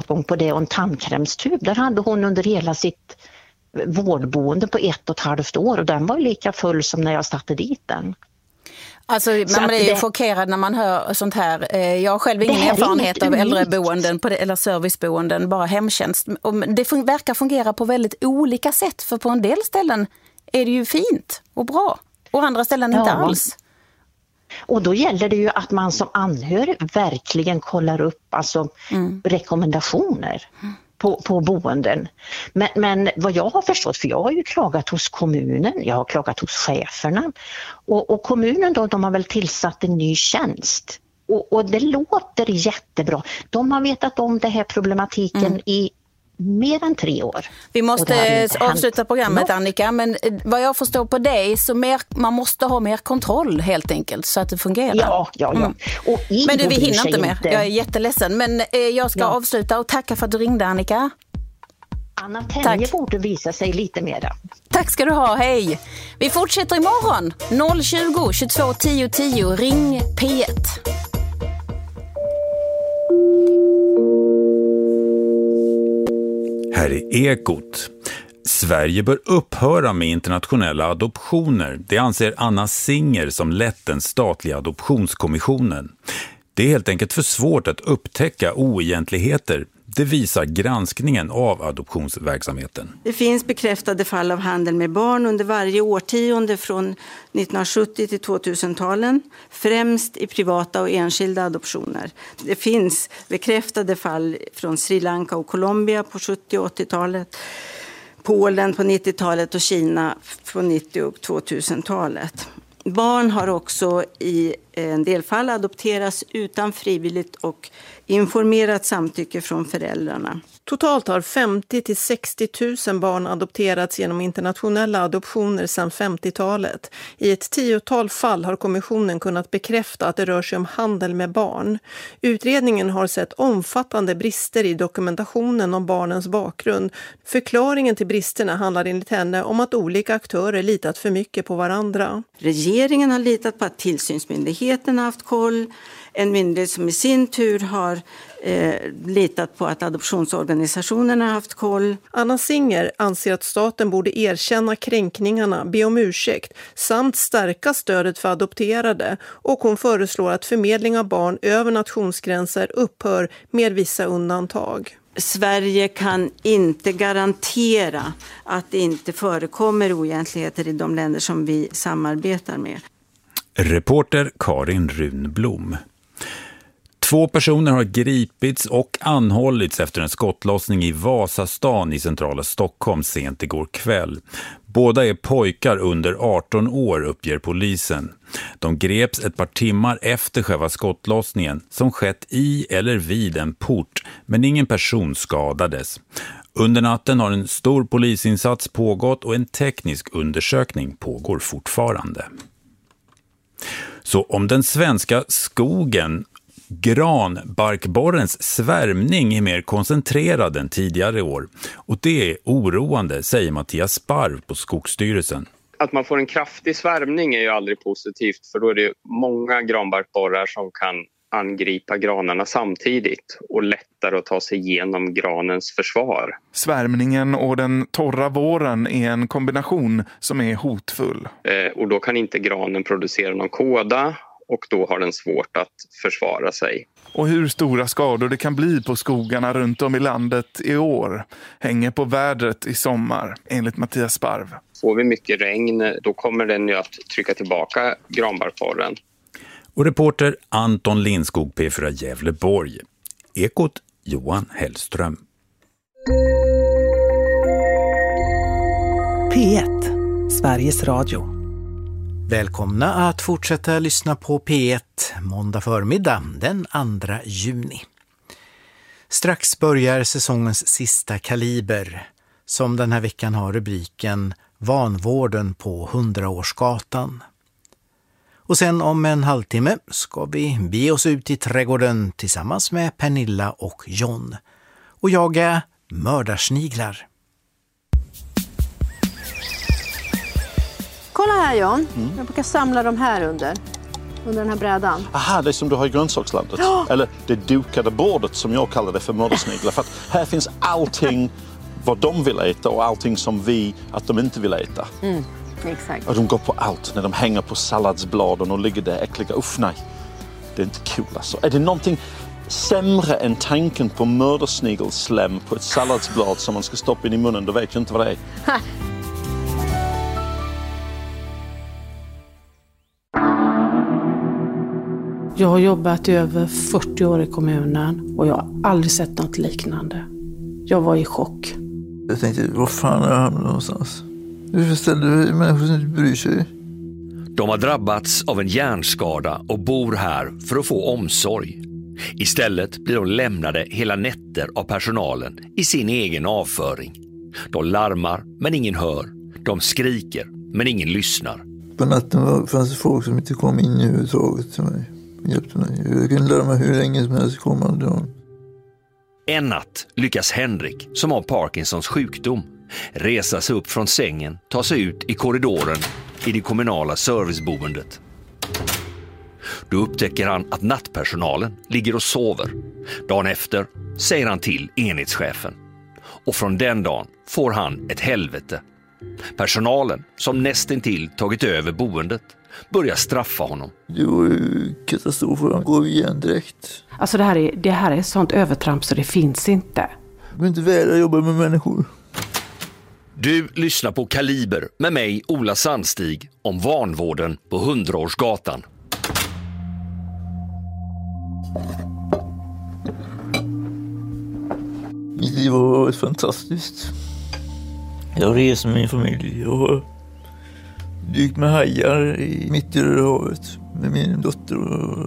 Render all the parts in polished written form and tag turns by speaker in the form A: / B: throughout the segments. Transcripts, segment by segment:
A: tillgång på det och en tandkrämstub. Där hade hon under hela sitt vårdboende på 1,5 år och den var lika full som när jag satte dit den.
B: Alltså man blir ju chockerad när man hör sånt här. Jag har själv ingen erfarenhet av äldreboenden eller serviceboenden, bara hemtjänst. Det verkar fungera på väldigt olika sätt, för på en del ställen är det ju fint och bra och andra ställen inte alls. Och
A: då gäller det ju att man som anhörig verkligen kollar upp rekommendationer på boenden. Men vad jag har förstått, för jag har ju klagat hos kommunen, jag har klagat hos cheferna och kommunen då, de har väl tillsatt en ny tjänst och det låter jättebra. De har vetat om det här problematiken i mer än 3 år.
B: Vi måste avsluta programmet, Annika, men vad jag förstår på dig så man måste ha mer kontroll helt enkelt så att det fungerar.
A: Ja. Och
B: men vi hinner inte mer. Jag är jätteledsen, men jag ska avsluta och tacka för att du ringde, Annika.
A: Anna Tenje borde visa sig lite mera.
B: Tack ska du ha, hej. Vi fortsätter imorgon 020 22 10 10. Ring P1.
C: Här är Ekot. Sverige bör upphöra med internationella adoptioner. Det anser Anna Singer som lett den statliga adoptionskommissionen. Det är helt enkelt för svårt att upptäcka oegentligheter. Det visar granskningen av adoptionsverksamheten.
D: Det finns bekräftade fall av handel med barn under varje årtionde från 1970 till 2000-talen, främst i privata och enskilda adoptioner. Det finns bekräftade fall från Sri Lanka och Colombia på 70- och 80-talet, Polen på 90-talet och Kina på 90- och 2000-talet. Barn har också i en del fall adopterats utan frivilligt och informerat samtycke från föräldrarna.
E: Totalt har 50 till 60 000 barn adopterats genom internationella adoptioner sedan 50-talet. I ett 10-tal fall har kommissionen kunnat bekräfta att det rör sig om handel med barn. Utredningen har sett omfattande brister i dokumentationen om barnens bakgrund. Förklaringen till bristerna handlar enligt henne om att olika aktörer litat för mycket på varandra.
D: Regeringen har litat på att tillsynsmyndigheten har haft koll. En myndighet som i sin tur har litat på att adoptionsorganisationerna har haft koll.
E: Anna Singer anser att staten borde erkänna kränkningarna, be om ursäkt samt stärka stödet för adopterade, och hon föreslår att förmedling av barn över nationsgränser upphör med vissa undantag.
D: Sverige kan inte garantera att det inte förekommer oegentligheter i de länder som vi samarbetar med.
C: Reporter Karin Runblom. 2 personer har gripits och anhållits efter en skottlossning i Vasastan i centrala Stockholm sent igår kväll. Båda är pojkar under 18 år, uppger polisen. De greps ett par timmar efter själva skottlossningen som skett i eller vid en port, men ingen person skadades. Under natten har en stor polisinsats pågått och en teknisk undersökning pågår fortfarande. Så om den svenska skogen, granbarkborrens svärmning är mer koncentrerad än tidigare år. Och det är oroande, säger Mattias Sparv på Skogsstyrelsen.
F: Att man får en kraftig svärmning är ju aldrig positivt, för då är det många granbarkborrar som kan angripa granarna samtidigt och lättare att ta sig igenom granens försvar.
G: Svärmningen och den torra våren är en kombination som är hotfull.
F: Och då kan inte granen producera någon kåda och då har den svårt att försvara sig.
G: Och hur stora skador det kan bli på skogarna runt om i landet i år hänger på vädret i sommar, enligt Mattias Sparv.
F: Får vi mycket regn, då kommer den ju att trycka tillbaka granbarkborren.
C: Och reporter Anton Lindskog, P4 Gävleborg. Ekot Johan Hellström.
H: P1, Sveriges Radio. Välkomna att fortsätta lyssna på P1 måndag förmiddag den 2 juni. Strax börjar säsongens sista kaliber, som den här veckan har rubriken Vanvården på 100-årsgatan. Och sen om en halvtimme ska vi bege oss ut i trädgården tillsammans med Pernilla och John och jaga mördarsniglar.
I: Kolla här John, jag brukar samla de här under. under den här brädan.
J: Aha, det är som du har i grönsakslandet.
I: Ja!
J: Eller det dukade bordet som jag kallar det för mördarsniglar. För att här finns allting vad de vill äta och allting som att de inte vill äta.
I: Exakt.
J: Och de går på allt när de hänger på salladsbladen och ligger där äckliga. Nej, det är inte kul alltså. Är det någonting sämre än tanken på mördarsnigelslem på ett salladsblad som man ska stoppa in i munnen, då vet jag inte vad det är.
I: Ha.
K: Jag har jobbat i över 40 år i kommunen och jag har aldrig sett något liknande. Jag var i chock.
L: Jag tänkte, vad fan är han någonstans? Hur ställer människor som inte bryr sig?
M: De har drabbats av en hjärnskada och bor här för att få omsorg. Istället blir de lämnade hela nätter av personalen i sin egen avföring. De larmar men ingen hör. De skriker men ingen lyssnar.
L: På natten fanns det folk som inte kom in överhuvudtaget till mig. Hjälpte mig. Jag kan lära mig hur länge som helst komma dagen.
M: En natt lyckas Henrik, som har Parkinsons sjukdom, resa sig upp från sängen, ta sig ut i korridoren i det kommunala serviceboendet. Då upptäcker han att nattpersonalen ligger och sover. Dagen efter säger han till enhetschefen. Och från den dagen får han ett helvete. Personalen, som nästintill tagit över boendet, börjar straffa honom.
L: Det var ju katastrof, han går igen direkt.
K: Alltså det här är sånt övertramp så det finns inte.
L: Det är inte väl att jobba med människor.
M: Du lyssnar på Kaliber med mig, Ola Sandstig, om vanvården på 100-årsgatan.
L: Mitt liv har varit fantastiskt. Jag har rest med min familj. Jag har dykt med hajar mitt i havet med min dotter.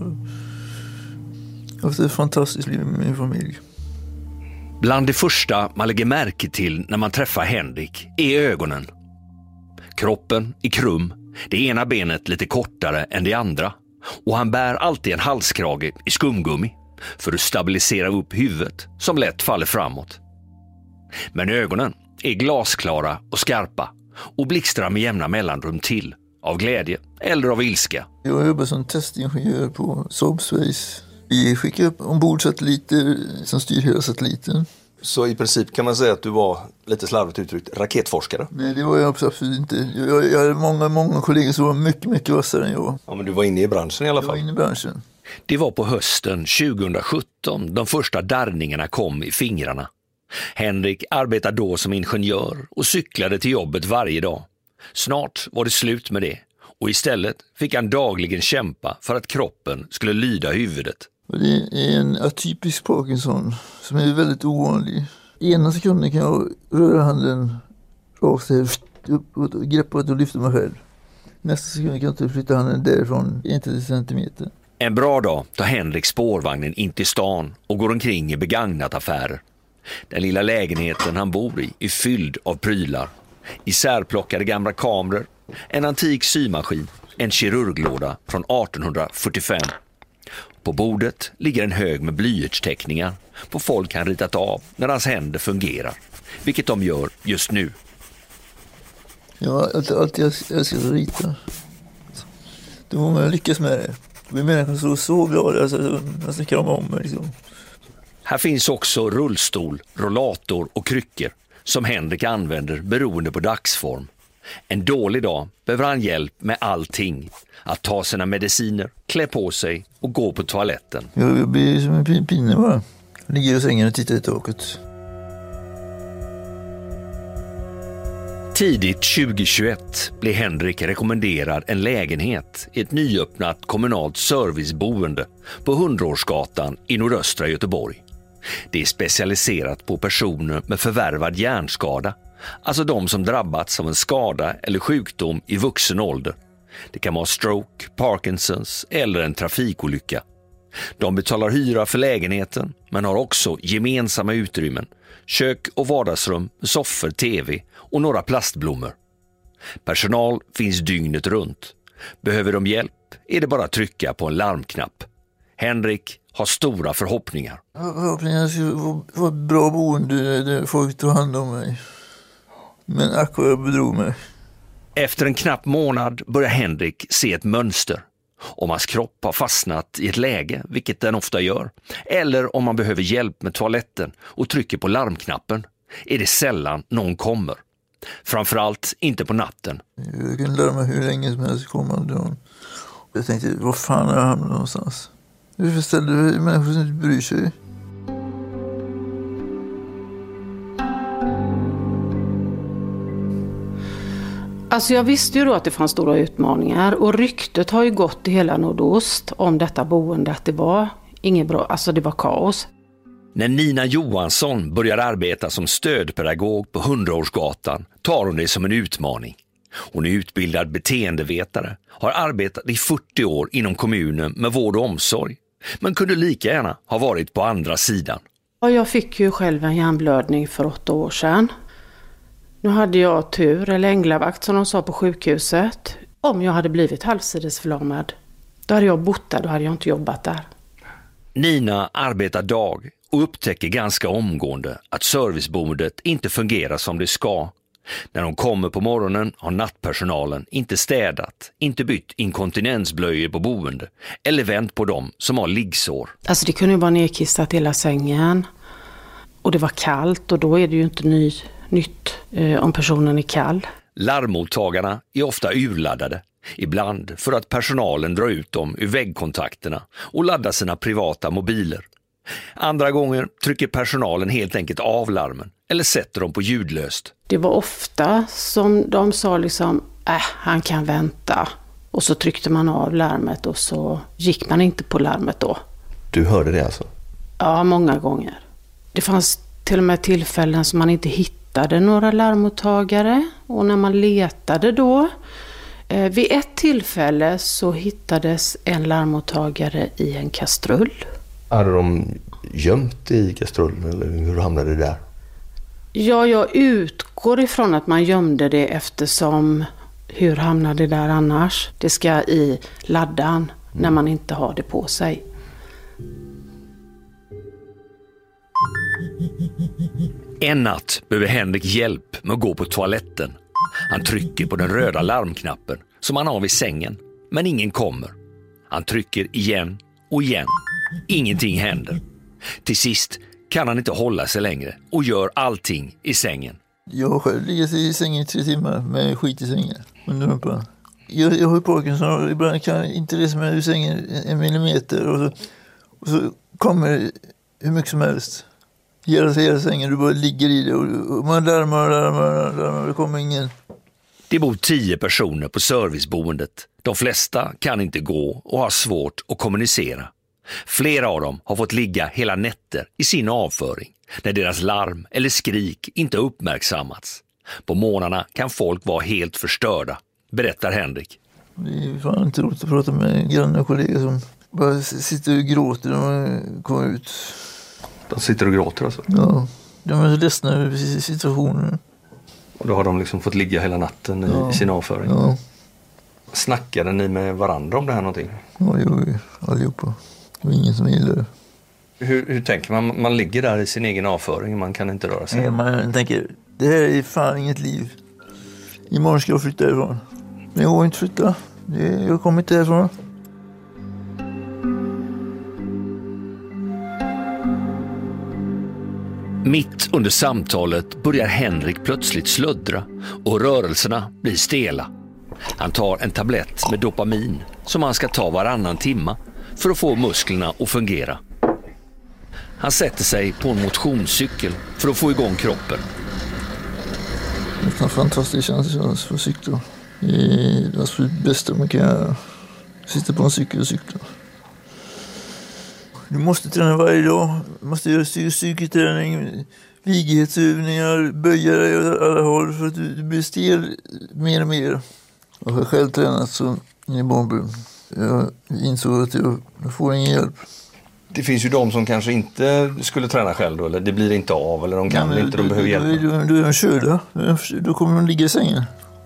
L: Jag har haft ett fantastiskt liv med min familj.
M: Bland det första man lägger märke till när man träffar Henrik är ögonen. Kroppen är krum, det ena benet lite kortare än det andra. Och han bär alltid en halskrage i skumgummi för att stabilisera upp huvudet som lätt faller framåt. Men ögonen är glasklara och skarpa och blixtrar med jämna mellanrum till, av glädje eller av ilska.
L: Jag jobbar som testingenjör på Saab Space. Vi skickar upp ombord satelliter som styr hela satelliten.
N: Så i princip kan man säga att du var, lite slarvigt uttryckt, raketforskare?
L: Nej, det var jag absolut inte. Jag hade många kollegor som var mycket vassare än jag.
N: Ja, men du var inne i branschen i alla fall?
L: Jag var inne i branschen.
M: Det var på hösten 2017 de första darrningarna kom i fingrarna. Henrik arbetade då som ingenjör och cyklade till jobbet varje dag. Snart var det slut med det och istället fick han dagligen kämpa för att kroppen skulle lyda huvudet.
L: Och det är en atypisk Parkinson som är väldigt ovanlig. Ena sekunden kan jag röra handen rakt upp och greppa och lyfta mig själv. Nästa sekund kan jag inte flytta handen därifrån 1 centimeter.
M: En bra dag tar Henrik spårvagnen in till stan och går omkring i begagnataffärer. Den lilla lägenheten han bor i är fylld av prylar. Isärplockade gamla kameror, en antik symaskin, en kirurglåda från 1845. På bordet ligger en hög med blyertsteckningar på folk han ritat av när hans händer fungerar, vilket de gör just nu.
L: Jag har alltid älskat att rita. Då må man lyckas med det. Vi människor är så glada alltså, att de kramar om mig. Liksom.
M: Här finns också rullstol, rollator och kryckor som Henrik använder beroende på dagsform. En dålig dag behöver han hjälp med allting. Att ta sina mediciner, klä på sig och gå på toaletten.
L: Jag blir som en pinne bara. Jag ligger i sängen och tittar i taket.
M: Tidigt 2021 blev Henrik rekommenderad en lägenhet i ett nyöppnat kommunalt serviceboende på 100-årsgatan i nordöstra Göteborg. Det är specialiserat på personer med förvärvad hjärnskada, alltså de som drabbats av en skada eller sjukdom i vuxen ålder. Det kan vara stroke, Parkinsons eller en trafikolycka. De betalar hyra för lägenheten men har också gemensamma utrymmen, kök och vardagsrum, soffor, tv och några plastblommor. Personal finns dygnet runt. Behöver de hjälp är det bara att trycka på en larmknapp. Henrik har stora förhoppningar.
L: Jag ska få ett bra boende där folk tar hand om mig. Men ack vad jag bedrog mig.
M: Efter en knapp månad börjar Henrik se ett mönster. om hans kropp har fastnat i ett läge, vilket den ofta gör, eller om man behöver hjälp med toaletten och trycker på larmknappen, är det sällan någon kommer. Framförallt inte på natten.
L: Jag kan larma hur länge som helst komma. Jag tänkte, vad fan är jag hamnat någonstans? Hur ställer du människor som inte bryr sig?
K: Alltså jag visste ju då att det fanns stora utmaningar och ryktet har ju gått i hela Nordost om detta boende att det var inget bra, alltså det var kaos.
M: När Nina Johansson börjar arbeta som stödpedagog på 100-årsgatan tar hon det som en utmaning. Hon är utbildad beteendevetare, har arbetat i 40 år inom kommunen med vård och omsorg, men kunde lika gärna ha varit på andra sidan.
K: Jag fick ju själv en hjärnblödning för 8 år sedan. Nu hade jag tur, eller änglavakt som de sa på sjukhuset. Om jag hade blivit halvsidesförlamad, då hade jag bott där, då hade jag inte jobbat där.
M: Nina arbetar dag och upptäcker ganska omgående att serviceboendet inte fungerar som det ska. När de kommer på morgonen har nattpersonalen inte städat, inte bytt inkontinensblöjor på boende eller vänt på dem som har liggsår.
K: Alltså det kunde ju vara nedkistat hela sängen och det var kallt och då är det ju inte nytt om personen är kall.
M: Larmmottagarna är ofta urladdade, ibland för att personalen drar ut dem ur väggkontakterna och laddar sina privata mobiler. Andra gånger trycker personalen helt enkelt av larmen eller sätter dem på ljudlöst.
K: Det var ofta som de sa liksom, han kan vänta. Och så tryckte man av larmet och så gick man inte på larmet då.
N: Du hörde det alltså?
K: Ja, många gånger. Det fanns till och med tillfällen som man inte hittade några larmmottagare. Och när man letade då, vid ett tillfälle så hittades en larmmottagare i en kastrull.
N: Hade de gömt i kastrullen eller hur hamnade det där?
K: Ja, jag utgår ifrån att man gömde det eftersom hur hamnade det där annars? Det ska i laddan när man inte har det på sig.
M: En natt behöver Henrik hjälp med att gå på toaletten. Han trycker på den röda larmknappen som han har vid sängen, men ingen kommer. Han trycker igen och igen. Ingenting händer. Till sist kan han inte hålla sig längre och gör allting i sängen.
L: Jag själv ligger i sängen i 3 timmar med skit i sängen under rumpan. Jag har Parkinson och ibland kan jag inte resa mig ur sängen 1 millimeter och så kommer hur mycket som helst. Hela sängen, du bara ligger i det och man larmar, det kommer ingen.
M: Det bor 10 personer på serviceboendet. De flesta kan inte gå och har svårt att kommunicera. Flera av dem har fått ligga hela nätter i sin avföring när deras larm eller skrik inte uppmärksammats. På morgnarna kan folk vara helt förstörda, berättar Henrik.
L: Det är fan inte roligt att prata med grannar och kollegor som bara sitter och gråter när man kommer ut.
N: De sitter och gråter alltså?
L: Ja, de är ledsna över situationen.
N: Och då har de liksom fått ligga hela natten i sin avföring?
L: Ja.
N: Snackade ni med varandra om det här någonting?
L: Ja, det gjorde vi allihopa. Det var ingen som gillade det.
N: Hur tänker man? Man ligger där i sin egen avföring, man kan inte röra sig.
L: Nej, man tänker, det här är fan inget liv. Imorgon ska jag flytta härifrån. Men jag går inte flytta. Jag kommer inte härifrån.
M: Mitt under samtalet börjar Henrik plötsligt sluddra och rörelserna blir stela. Han tar en tablett med dopamin som han ska ta varannan timma för att få musklerna att fungera. Han sätter sig på en motionscykel för att få igång kroppen.
L: Det är en fantastisk känsla för att cykla. Det är det absolut bästa man kan göra. Sitta på en cykel och cykla. Du måste träna varje dag. Du måste göra styrketräning, vigighetsövningar, böja dig åt alla håll för att du blir stel mer och mer. Jag har själv tränat så i bomben. Jag insåg att jag får ingen hjälp.
N: Det finns ju de som kanske inte skulle träna själv då, eller det blir inte av, eller de kan inte, de behöver hjälp.
L: Då är de körda. Då kommer de ligga i sängen.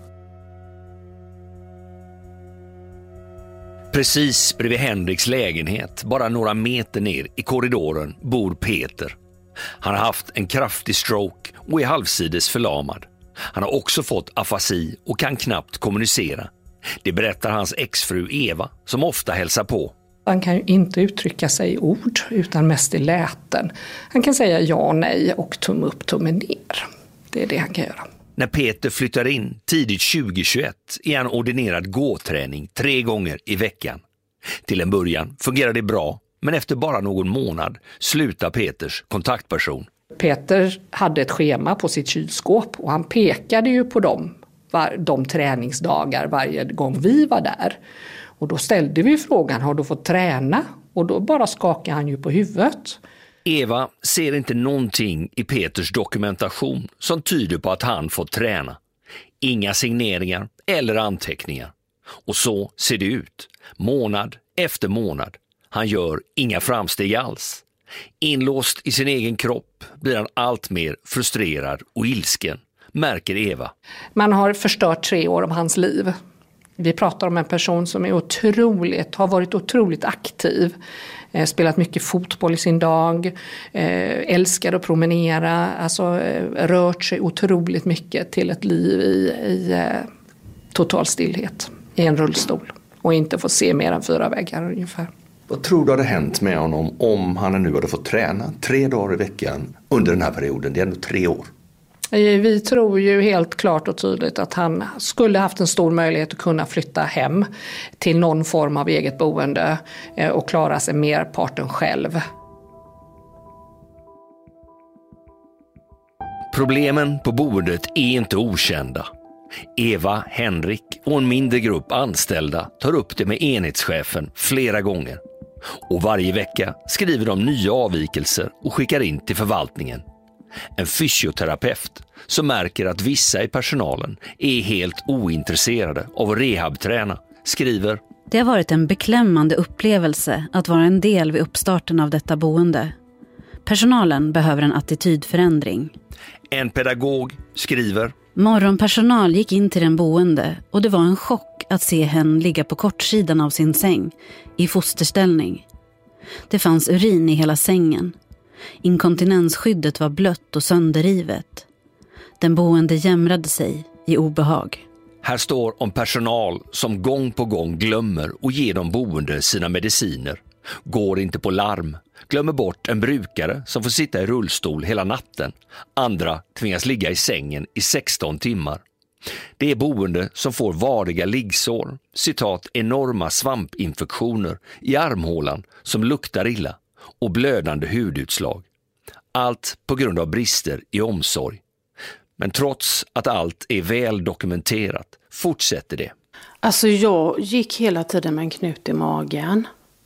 M: Precis bredvid Henriks lägenhet, bara några meter ner i korridoren, bor Peter. Han har haft en kraftig stroke och är halvsides förlamad. Han har också fått afasi och kan knappt kommunicera. Det berättar hans exfru Eva som ofta hälsar på.
O: Han kan ju inte uttrycka sig i ord utan mest i läten. Han kan säga ja, nej och tumme upp, tumme ner. Det är det han kan göra.
M: När Peter flyttar in tidigt 2021 är han ordinerad gåträning 3 gånger i veckan. Till en början fungerar det bra, men efter bara någon månad slutar Peters kontaktperson.
O: Peter hade ett schema på sitt kylskåp och han pekade ju på de träningsdagar varje gång vi var där. Och då ställde vi frågan, har du fått träna? Och då bara skakade han ju på huvudet.
M: Eva ser inte någonting i Peters dokumentation som tyder på att han fått träna. Inga signeringar eller anteckningar. Och så ser det ut, månad efter månad. Han gör inga framsteg alls. Inlåst i sin egen kropp blir han allt mer frustrerad och ilsken, märker Eva.
O: Man har förstört 3 år av hans liv. Vi pratar om en person som har varit otroligt aktiv. Spelat mycket fotboll i sin dag. Älskar att promenera. Alltså rört sig otroligt mycket till ett liv i total stillhet. I en rullstol. Och inte få se mer än 4 väggar ungefär.
N: Vad tror du hade hänt med honom om han nu hade fått träna 3 dagar i veckan under den här perioden? Det är ändå 3 år.
O: Vi tror ju helt klart och tydligt att han skulle haft en stor möjlighet att kunna flytta hem till någon form av eget boende och klara sig merparten själv.
M: Problemen på boendet är inte okända. Eva, Henrik och en mindre grupp anställda tar upp det med enhetschefen flera gånger. Och varje vecka skriver de nya avvikelser och skickar in till förvaltningen. En fysioterapeut som märker att vissa i personalen är helt ointresserade av att rehabträna skriver:
P: Det har varit en beklämmande upplevelse att vara en del vid uppstarten av detta boende. Personalen behöver en attitydförändring.
M: En pedagog skriver:
P: Morgonpersonal gick in till den boende och det var en chock att se henne ligga på kortsidan av sin säng i fosterställning. Det fanns urin i hela sängen. Inkontinensskyddet var blött och sönderrivet. Den boende jämrade sig i obehag.
M: Här står om personal som gång på gång glömmer och ger de boende sina mediciner. Går inte på larm. Glömmer bort en brukare som får sitta i rullstol hela natten. Andra tvingas ligga i sängen i 16 timmar. Det är boende som får variga liggsår, citat enorma svampinfektioner i armhålan som luktar illa och blödande hudutslag. Allt på grund av brister i omsorg. Men trots att allt är väl dokumenterat fortsätter det.
K: Alltså jag gick hela tiden med en knut i magen.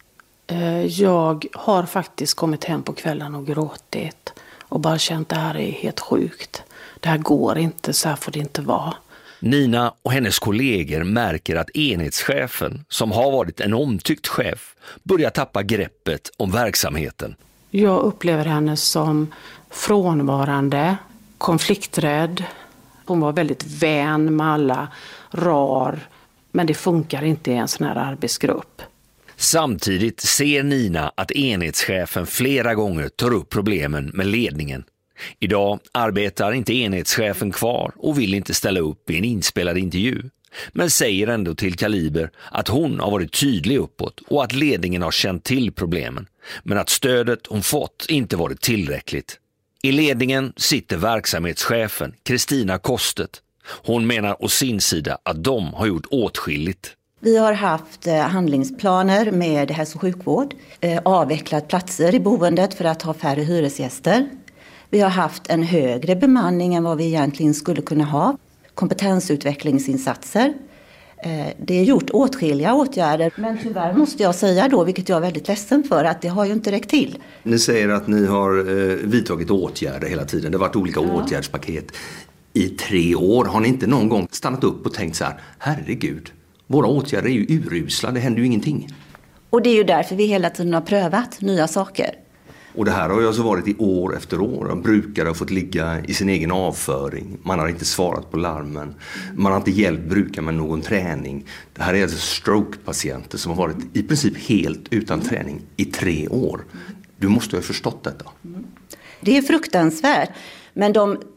K: Jag har faktiskt kommit hem på kvällen och gråtit. Och bara känt att det här är helt sjukt. Det här går inte, så här får det inte vara.
M: Nina och hennes kollegor märker att enhetschefen, som har varit en omtyckt chef, börjar tappa greppet om verksamheten.
K: Jag upplever henne som frånvarande, konflikträdd. Hon var väldigt vän med alla, rar. Men det funkar inte i en sån här arbetsgrupp.
M: Samtidigt ser Nina att enhetschefen flera gånger tar upp problemen med ledningen. Idag arbetar inte enhetschefen kvar och vill inte ställa upp i en inspelad intervju. Men säger ändå till Kaliber att hon har varit tydlig uppåt och att ledningen har känt till problemen. Men att stödet hon fått inte varit tillräckligt. I ledningen sitter verksamhetschefen Kristina Kostet. Hon menar å sin sida att de har gjort åtskilligt.
Q: Vi har haft handlingsplaner med hälso- och sjukvård, avvecklat platser i boendet för att ha färre hyresgäster. Vi har haft en högre bemanning än vad vi egentligen skulle kunna ha. Kompetensutvecklingsinsatser. Det är gjort åtskilliga åtgärder, men tyvärr måste jag säga då, vilket jag är väldigt ledsen för, att det har ju inte räckt till.
N: Ni säger att ni har vidtagit åtgärder hela tiden. Det har varit olika åtgärdspaket. I 3 år har ni inte någon gång stannat upp och tänkt så här: herregud, våra åtgärder är ju urusla, det händer ju ingenting.
Q: Och det är ju därför vi hela tiden har prövat nya saker.
N: Och det här har ju alltså varit i år efter år. Brukare har fått ligga i sin egen avföring. Man har inte svarat på larmen. Man har inte hjälpt brukare med någon träning. Det här är alltså stroke-patienter som har varit i princip helt utan träning i 3 år. Du måste ha förstått detta.
Q: Det är fruktansvärt. Men de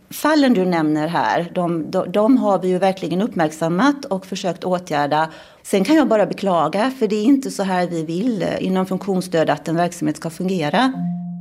Q: fallen du nämner här, de har vi ju verkligen uppmärksammat och försökt åtgärda. Sen kan jag bara beklaga, för det är inte så här vi vill inom funktionsstöd att en verksamhet ska fungera.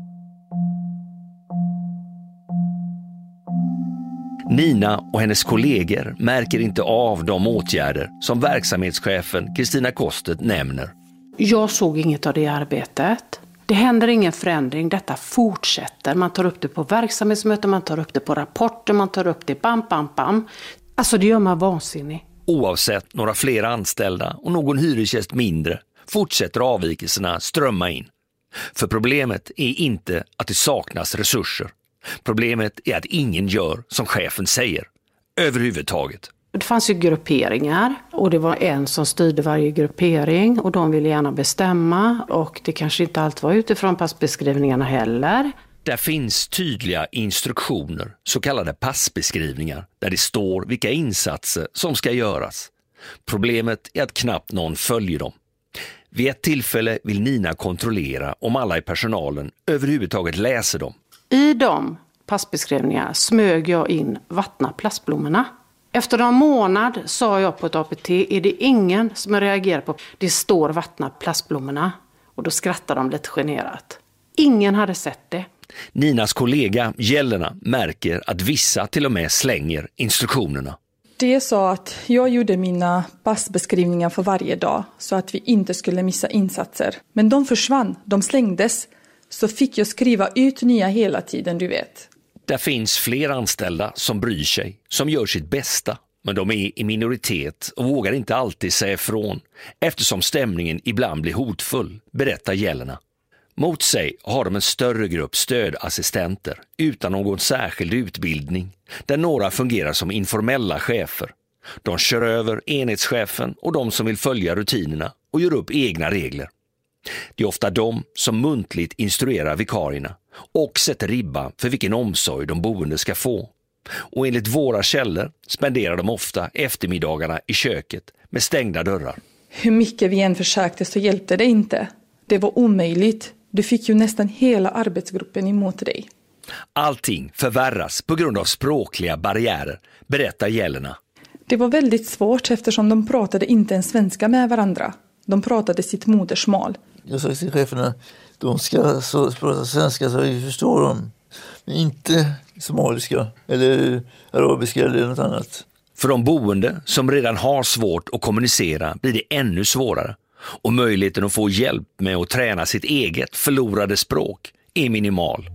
M: Nina och hennes kollegor märker inte av de åtgärder som verksamhetschefen Kristina Kostet nämner.
K: Jag såg inget av det arbetet. Det händer ingen förändring, detta fortsätter. Man tar upp det på verksamhetsmöten, man tar upp det på rapporter, man tar upp det bam. Alltså det gör man vansinnig.
M: Oavsett några fler anställda och någon hyresgäst mindre fortsätter avvikelserna strömma in. För problemet är inte att det saknas resurser. Problemet är att ingen gör som chefen säger. Överhuvudtaget.
K: Det fanns ju grupperingar och det var en som styrde varje gruppering och de ville gärna bestämma och det kanske inte allt var utifrån passbeskrivningarna heller.
M: Där finns tydliga instruktioner, så kallade passbeskrivningar, där det står vilka insatser som ska göras. Problemet är att knappt någon följer dem. Vid ett tillfälle vill Nina kontrollera om alla i personalen överhuvudtaget läser dem.
K: I de passbeskrivningarna smög jag in vattna plastblommorna. Efter en månad sa jag på ett APT, är det ingen som reagerar på det står vattna plastblommorna? Och då skrattade de lite generat. Ingen hade sett det.
M: Ninas kollega Jelena märker att vissa till och med slänger instruktionerna.
R: Det sa att jag gjorde mina passbeskrivningar för varje dag så att vi inte skulle missa insatser. Men de försvann, de slängdes. Så fick jag skriva ut nya hela tiden, du vet.
M: Där finns fler anställda som bryr sig, som gör sitt bästa. Men de är i minoritet och vågar inte alltid säga ifrån eftersom stämningen ibland blir hotfull, berättar Jelena. Mot sig har de en större grupp stödassistenter utan någon särskild utbildning, där några fungerar som informella chefer. De kör över enhetschefen och de som vill följa rutinerna och gör upp egna regler. Det är ofta de som muntligt instruerar vikarierna och sätter ribban för vilken omsorg de boende ska få. Och enligt våra källor spenderar de ofta eftermiddagarna i köket med stängda dörrar.
R: Hur mycket vi än försökte så hjälpte det inte. Det var omöjligt. Du fick ju nästan hela arbetsgruppen emot dig.
M: Allting förvärras på grund av språkliga barriärer, berättar Jelena.
R: Det var väldigt svårt eftersom de pratade inte ens svenska med varandra. De pratade sitt modersmål.
L: Jag sa till cheferna, de ska prata svenska så vi förstår dem. Men inte somaliska eller arabiska eller något annat.
M: För de boende som redan har svårt att kommunicera blir det ännu svårare. Och möjligheten att få hjälp med att träna sitt eget förlorade språk är minimal.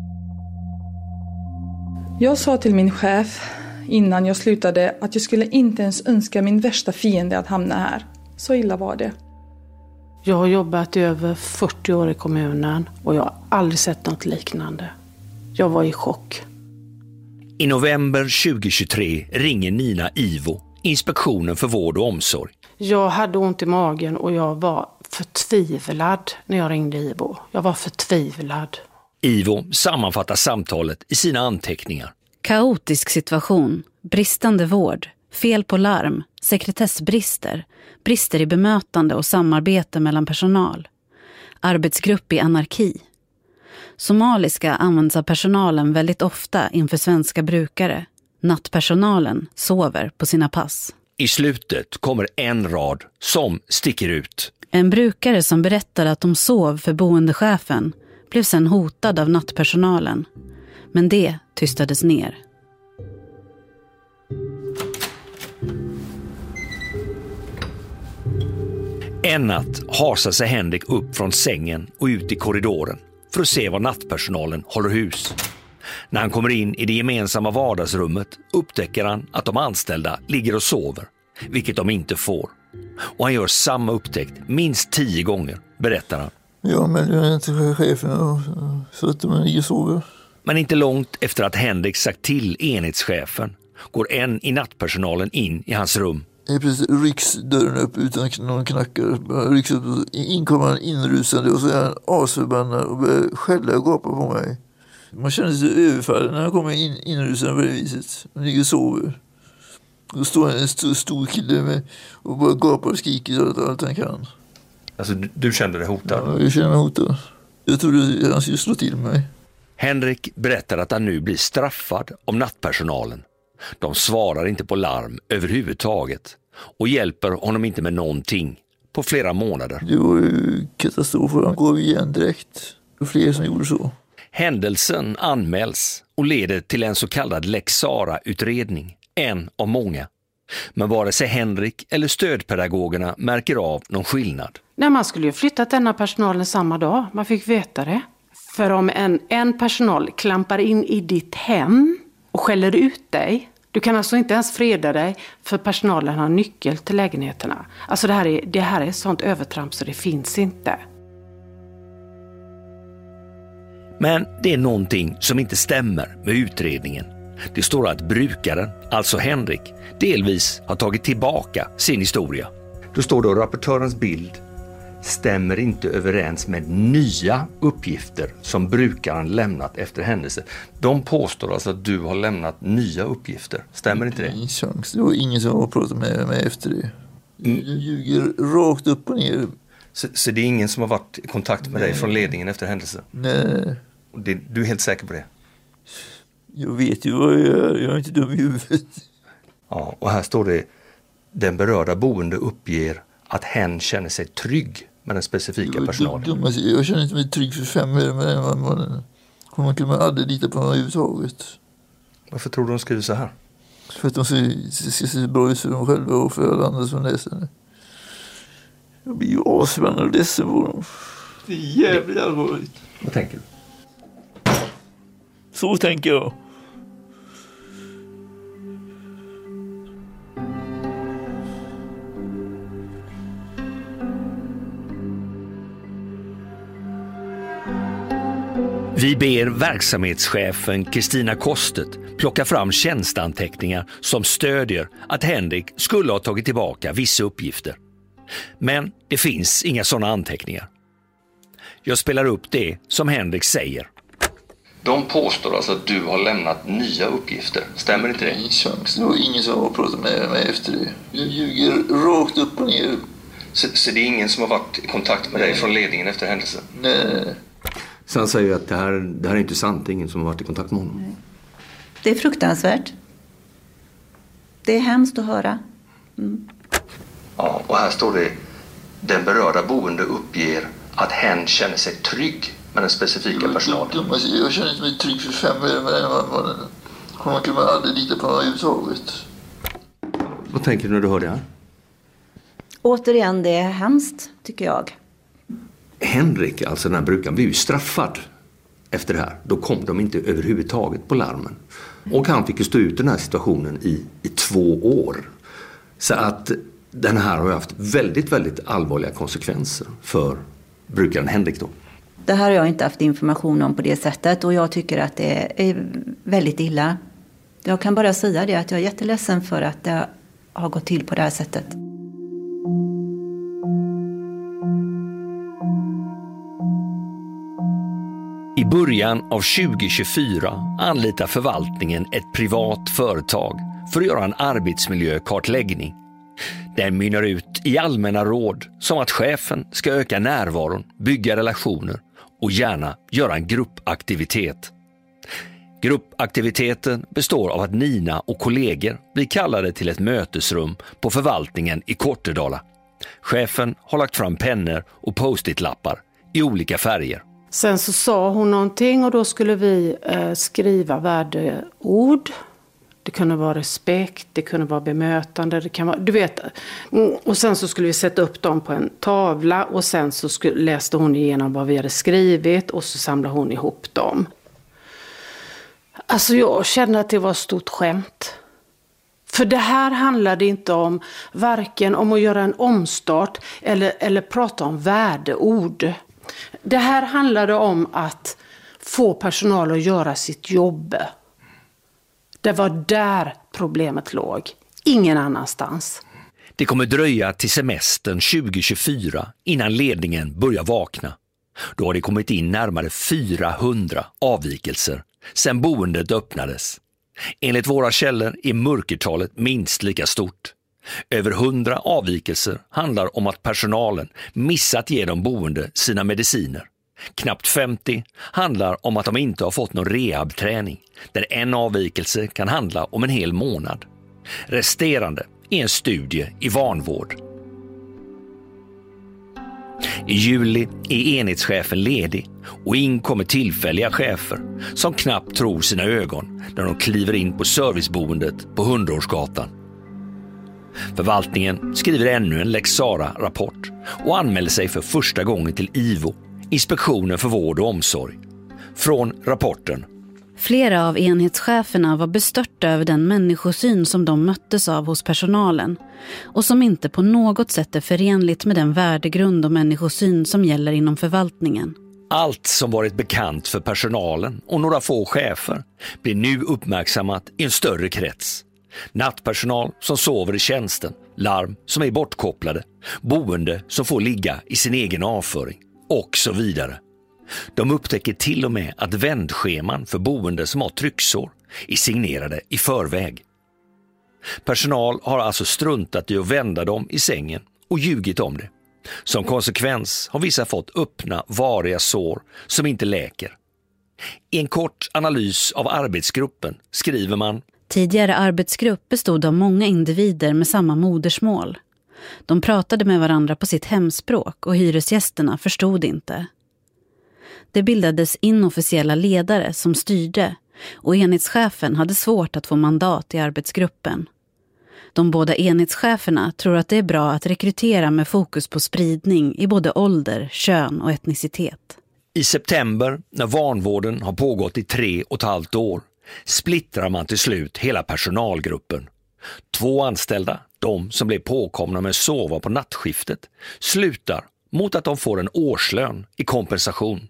R: Jag sa till min chef innan jag slutade att jag skulle inte ens önska min värsta fiende att hamna här. Så illa var det.
K: Jag har jobbat i över 40 år i kommunen och jag har aldrig sett något liknande. Jag var i chock.
M: I november 2023 ringer Nina Ivo, Inspektionen för vård och omsorg.
K: Jag hade ont i magen och jag var förtvivlad när jag ringde Ivo. Jag var förtvivlad.
M: Ivo sammanfattar samtalet i sina anteckningar.
P: Kaotisk situation, bristande vård, fel på larm, sekretessbrister, brister i bemötande och samarbete mellan personal. Arbetsgrupp i anarki. Somaliska används av personalen väldigt ofta inför svenska brukare. Nattpersonalen sover på sina pass.
M: I slutet kommer en rad som sticker ut.
P: En brukare som berättade att de sov för boendechefen blev sedan hotad av nattpersonalen. Men det tystades ner.
M: En natt hasar sig Henrik upp från sängen och ut i korridoren för att se var nattpersonalen håller hus. När han kommer in i det gemensamma vardagsrummet upptäcker han att de anställda ligger och sover, vilket de inte får. Och han gör samma upptäckt minst 10 gånger, berättar han.
L: Ja, men jag är inte chefen så att de ligger och sover.
M: Men inte långt efter att Henrik sagt till enhetschefen går en i nattpersonalen in i hans rum.
L: Precis, rycks dörren upp utan någon knackar. Rycks upp och inkommer han inrusande och så är han asförbannad och börjar skälla och gapa på mig. Man känner sig överfallen när han kommer inrusande på det viset. Han ligger och sover. Då står en stor kille med och bara gapar och skriker allt han kan.
M: Alltså du kände dig hotad?
L: Ja, jag kände mig hotad. Jag trodde han skulle slå till mig.
M: Henrik berättar att han nu blir straffad av nattpersonalen. De svarar inte på larm överhuvudtaget och hjälper honom inte med någonting på flera månader.
L: Det var ju katastrof, han går igen direkt. Det var fler som gjorde så.
M: Händelsen anmäls och leder till en så kallad Lex Sarah-utredning, en av många. Men vare sig Henrik eller stödpedagogerna märker av någon skillnad.
K: Nej, man skulle ju flyttat denna personalen samma dag. Man fick veta det. För om en personal klampar in i ditt hem och skäller ut dig. Du kan alltså inte ens freda dig för personalen har nyckel till lägenheterna. Alltså det här är sånt övertramp så det finns inte.
M: Men det är någonting som inte stämmer med utredningen. Det står att brukaren, alltså Henrik, delvis har tagit tillbaka sin historia.
N: Då står det att rapportörens bild stämmer inte överens med nya uppgifter som brukaren lämnat efter händelse. De påstår alltså att du har lämnat nya uppgifter. Stämmer inte det?
L: Ingen chans. Det var ingen som har pratat med mig efter det. Du ljuger rakt upp och ner.
N: Så det är ingen som har varit i kontakt med dig från ledningen efter händelsen?
L: Nej.
N: Du är helt säker på det?
L: Jag vet ju vad jag gör. Jag är inte dum i huvudet.
N: Ja, och här står det: den berörda boende uppger att hen känner sig trygg med den specifika personalen.
L: Jag känner inte mig trygg för 5 öre med den mannen. Hon kan man aldrig lita på honom överhuvudtaget.
N: Varför tror du de skriver så här?
L: För att de ska se bra ut för dem själva och för alla andra som läser det. Jag blir ju asbannad och ledsen på dem. Det är jävligt allvarligt.
N: Vad tänker du?
L: Så tänker jag.
M: Vi ber verksamhetschefen Kristina Kostet plocka fram tjänsteanteckningar som stödjer att Henrik skulle ha tagit tillbaka vissa uppgifter. Men det finns inga sådana anteckningar. Jag spelar upp det som Henrik säger.
N: De påstår alltså att du har lämnat nya uppgifter. Stämmer inte det?
L: Ingen chans. Det var ingen som har pratat med mig efter det. Jag ljuger rakt upp och ner.
N: Så det är ingen som har varit i kontakt med dig från ledningen efter händelsen?
L: Nej.
N: Så han säger att det här är inte sant. Det är ingen som har varit i kontakt med honom.
Q: Nej. Det är fruktansvärt. Det är hemskt att höra. Mm.
N: Ja, och här står det: den berörda boende uppger att hen känner sig trygg med den specifika personalen.
L: Jag känner inte mig trygg för 5 öre med den mannen. Hon kan man aldrig lita på honom överhuvudtaget.
N: Vad tänker du när du hör det här?
Q: Återigen, det är hemskt, tycker jag.
N: Henrik, alltså den här brukaren, blev ju straffad efter det här. Då kom de inte överhuvudtaget på larmen. Och han fick ju stå ut den här situationen i 2 år. Så att den här har haft väldigt, väldigt allvarliga konsekvenser för brukaren Henrik då.
Q: Det här har jag inte haft information om på det sättet och jag tycker att det är väldigt illa. Jag kan bara säga det att jag är jätteledsen för att det har gått till på det här sättet.
M: I början av 2024 anlitar förvaltningen ett privat företag för att göra en arbetsmiljökartläggning. Den mynnar ut i allmänna råd som att chefen ska öka närvaron, bygga relationer och gärna göra en gruppaktivitet. Gruppaktiviteten består av att Nina och kollegor blir kallade till ett mötesrum på förvaltningen i Kortedala. Chefen har lagt fram pennor och post-it-lappar i olika färger.
K: Sen så sa hon någonting och då skulle vi skriva värdeord. Det kunde vara respekt, det kunde vara bemötande, det kan vara, du vet. Och sen så skulle vi sätta upp dem på en tavla och sen så läste hon igenom vad vi hade skrivit och så samlade hon ihop dem. Alltså jag kände att det var ett stort skämt. För det här handlade inte om varken om att göra en omstart eller prata om värdeord. Det här handlade om att få personal att göra sitt jobb. Det var där problemet låg, ingen annanstans.
M: Det kommer dröja till semestern 2024 innan ledningen börjar vakna. Då har det kommit in närmare 400 avvikelser sedan boendet öppnades. Enligt våra källor är mörkertalet minst lika stort. Över 100 avvikelser handlar om att personalen missat ge de boende sina mediciner. Knappt 50 handlar om att de inte har fått någon rehabträning, där en avvikelse kan handla om en hel månad. Resterande är en studie i vanvård. I juli är enhetschefen ledig och in kommer tillfälliga chefer som knappt tror sina ögon när de kliver in på serviceboendet på Hundraårsgatan. Förvaltningen skriver ännu en Lex Sarah-rapport och anmäler sig för första gången till IVO, Inspektionen för vård och omsorg. Från rapporten:
P: Flera av enhetscheferna var bestörta över den människosyn som de möttes av hos personalen och som inte på något sätt är förenligt med den värdegrund och människosyn som gäller inom förvaltningen.
M: Allt som varit bekant för personalen och några få chefer blir nu uppmärksammat i en större krets. Nattpersonal som sover i tjänsten, larm som är bortkopplade, boende som får ligga i sin egen avföring och så vidare. De upptäcker till och med att vändscheman för boende som har trycksår är signerade i förväg. Personal har alltså struntat i att vända dem i sängen och ljugit om det. Som konsekvens har vissa fått öppna, variga sår som inte läker. I en kort analys av arbetsgruppen skriver man:
P: Tidigare arbetsgrupp bestod av många individer med samma modersmål. De pratade med varandra på sitt hemspråk och hyresgästerna förstod inte. Det bildades inofficiella ledare som styrde och enhetschefen hade svårt att få mandat i arbetsgruppen. De båda enhetscheferna tror att det är bra att rekrytera med fokus på spridning i både ålder, kön och etnicitet.
M: I september, när vanvården har pågått i 3,5 år, splittrar man till slut hela personalgruppen. 2 anställda, de som blev påkomna med att sova på nattskiftet, slutar mot att de får en årslön i kompensation.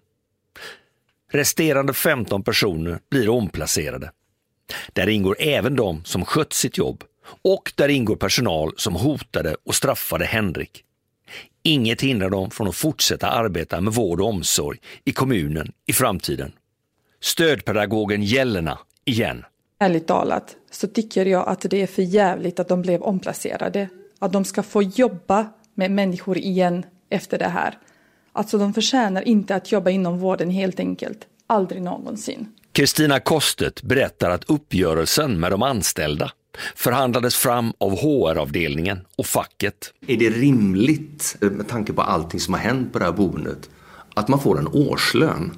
M: Resterande 15 personer blir omplacerade. Där ingår även de som skött sitt jobb och där ingår personal som hotade och straffade Henrik. Inget hindrar dem från att fortsätta arbeta med vård och omsorg i kommunen i framtiden. Stödpedagogen Jelena igen.
R: Ärligt talat så tycker jag att det är för jävligt att de blev omplacerade. Att de ska få jobba med människor igen efter det här. Alltså de förtjänar inte att jobba inom vården helt enkelt. Aldrig någonsin.
M: Kristina Kostet berättar att uppgörelsen med de anställda förhandlades fram av HR-avdelningen och facket.
N: Är det rimligt, med tanke på allting som har hänt på det här boendet, att man får en årslön?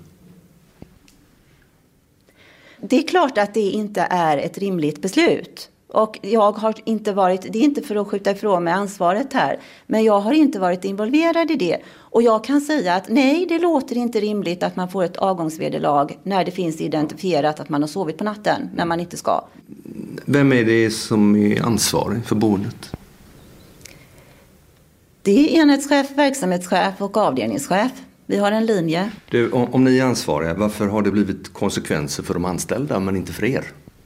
Q: Det är klart att det inte är ett rimligt beslut. Och jag har inte varit, det är inte för att skjuta ifrån mig ansvaret här, men jag har inte varit involverad i det. Och jag kan säga att nej, det låter inte rimligt att man får ett avgångsvederlag när det finns identifierat att man har sovit på natten när man inte ska.
N: Vem är det som är ansvarig för boendet?
Q: Det är enhetschef, verksamhetschef och avdelningschef. Vi har en linje.
N: Du, om ni är ansvariga, varför har det blivit konsekvenser för de anställda men inte för er?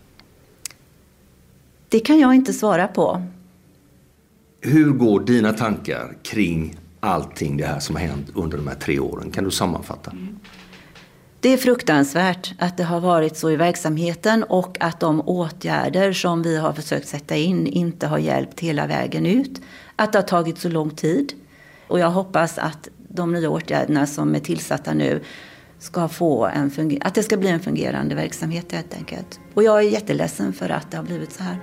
Q: Det kan jag inte svara på.
N: Hur går dina tankar kring allting det här som har hänt under de här 3 åren? Kan du sammanfatta?
Q: Det är fruktansvärt att det har varit så i verksamheten och att de åtgärder som vi har försökt sätta in inte har hjälpt hela vägen ut. Att det har tagit så lång tid. Och jag hoppas att de nya åtgärderna som är tillsatta nu ska få att det ska bli en fungerande verksamhet helt enkelt. Och jag är jätteledsen för att det har blivit så här.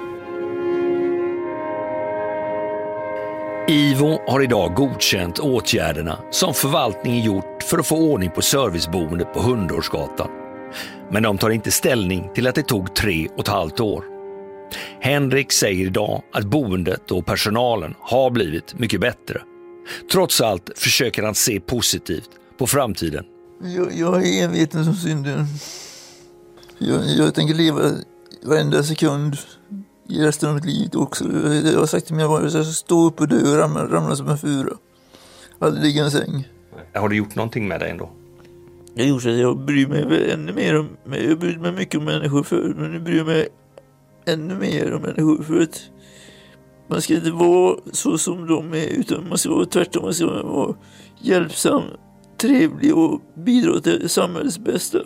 M: IVO har idag godkänt åtgärderna som förvaltningen gjort för att få ordning på serviceboendet på Hundraårsgatan. Men de tar inte ställning till att det tog 3,5 år. Henrik säger idag att boendet och personalen har blivit mycket bättre. Trots allt försöker han se positivt på framtiden.
L: Jag är enveten som synden. Jag tänker leva varenda sekund i resten av mitt liv också. Jag har sagt till mina barn att jag ska stå upp och dö och ramla som en fura. Aldrig ligga i en säng.
M: Har du gjort någonting med dig ändå?
L: Jag har gjort att jag bryr mig ännu mer om... Jag bryr mig mycket om människor förr, men nu bryr mig ännu mer om människor för att man ska inte vara så som de är, utan man ska vara tvärtom. Man ska vara hjälpsam, trevlig och bidra till samhällets bästa.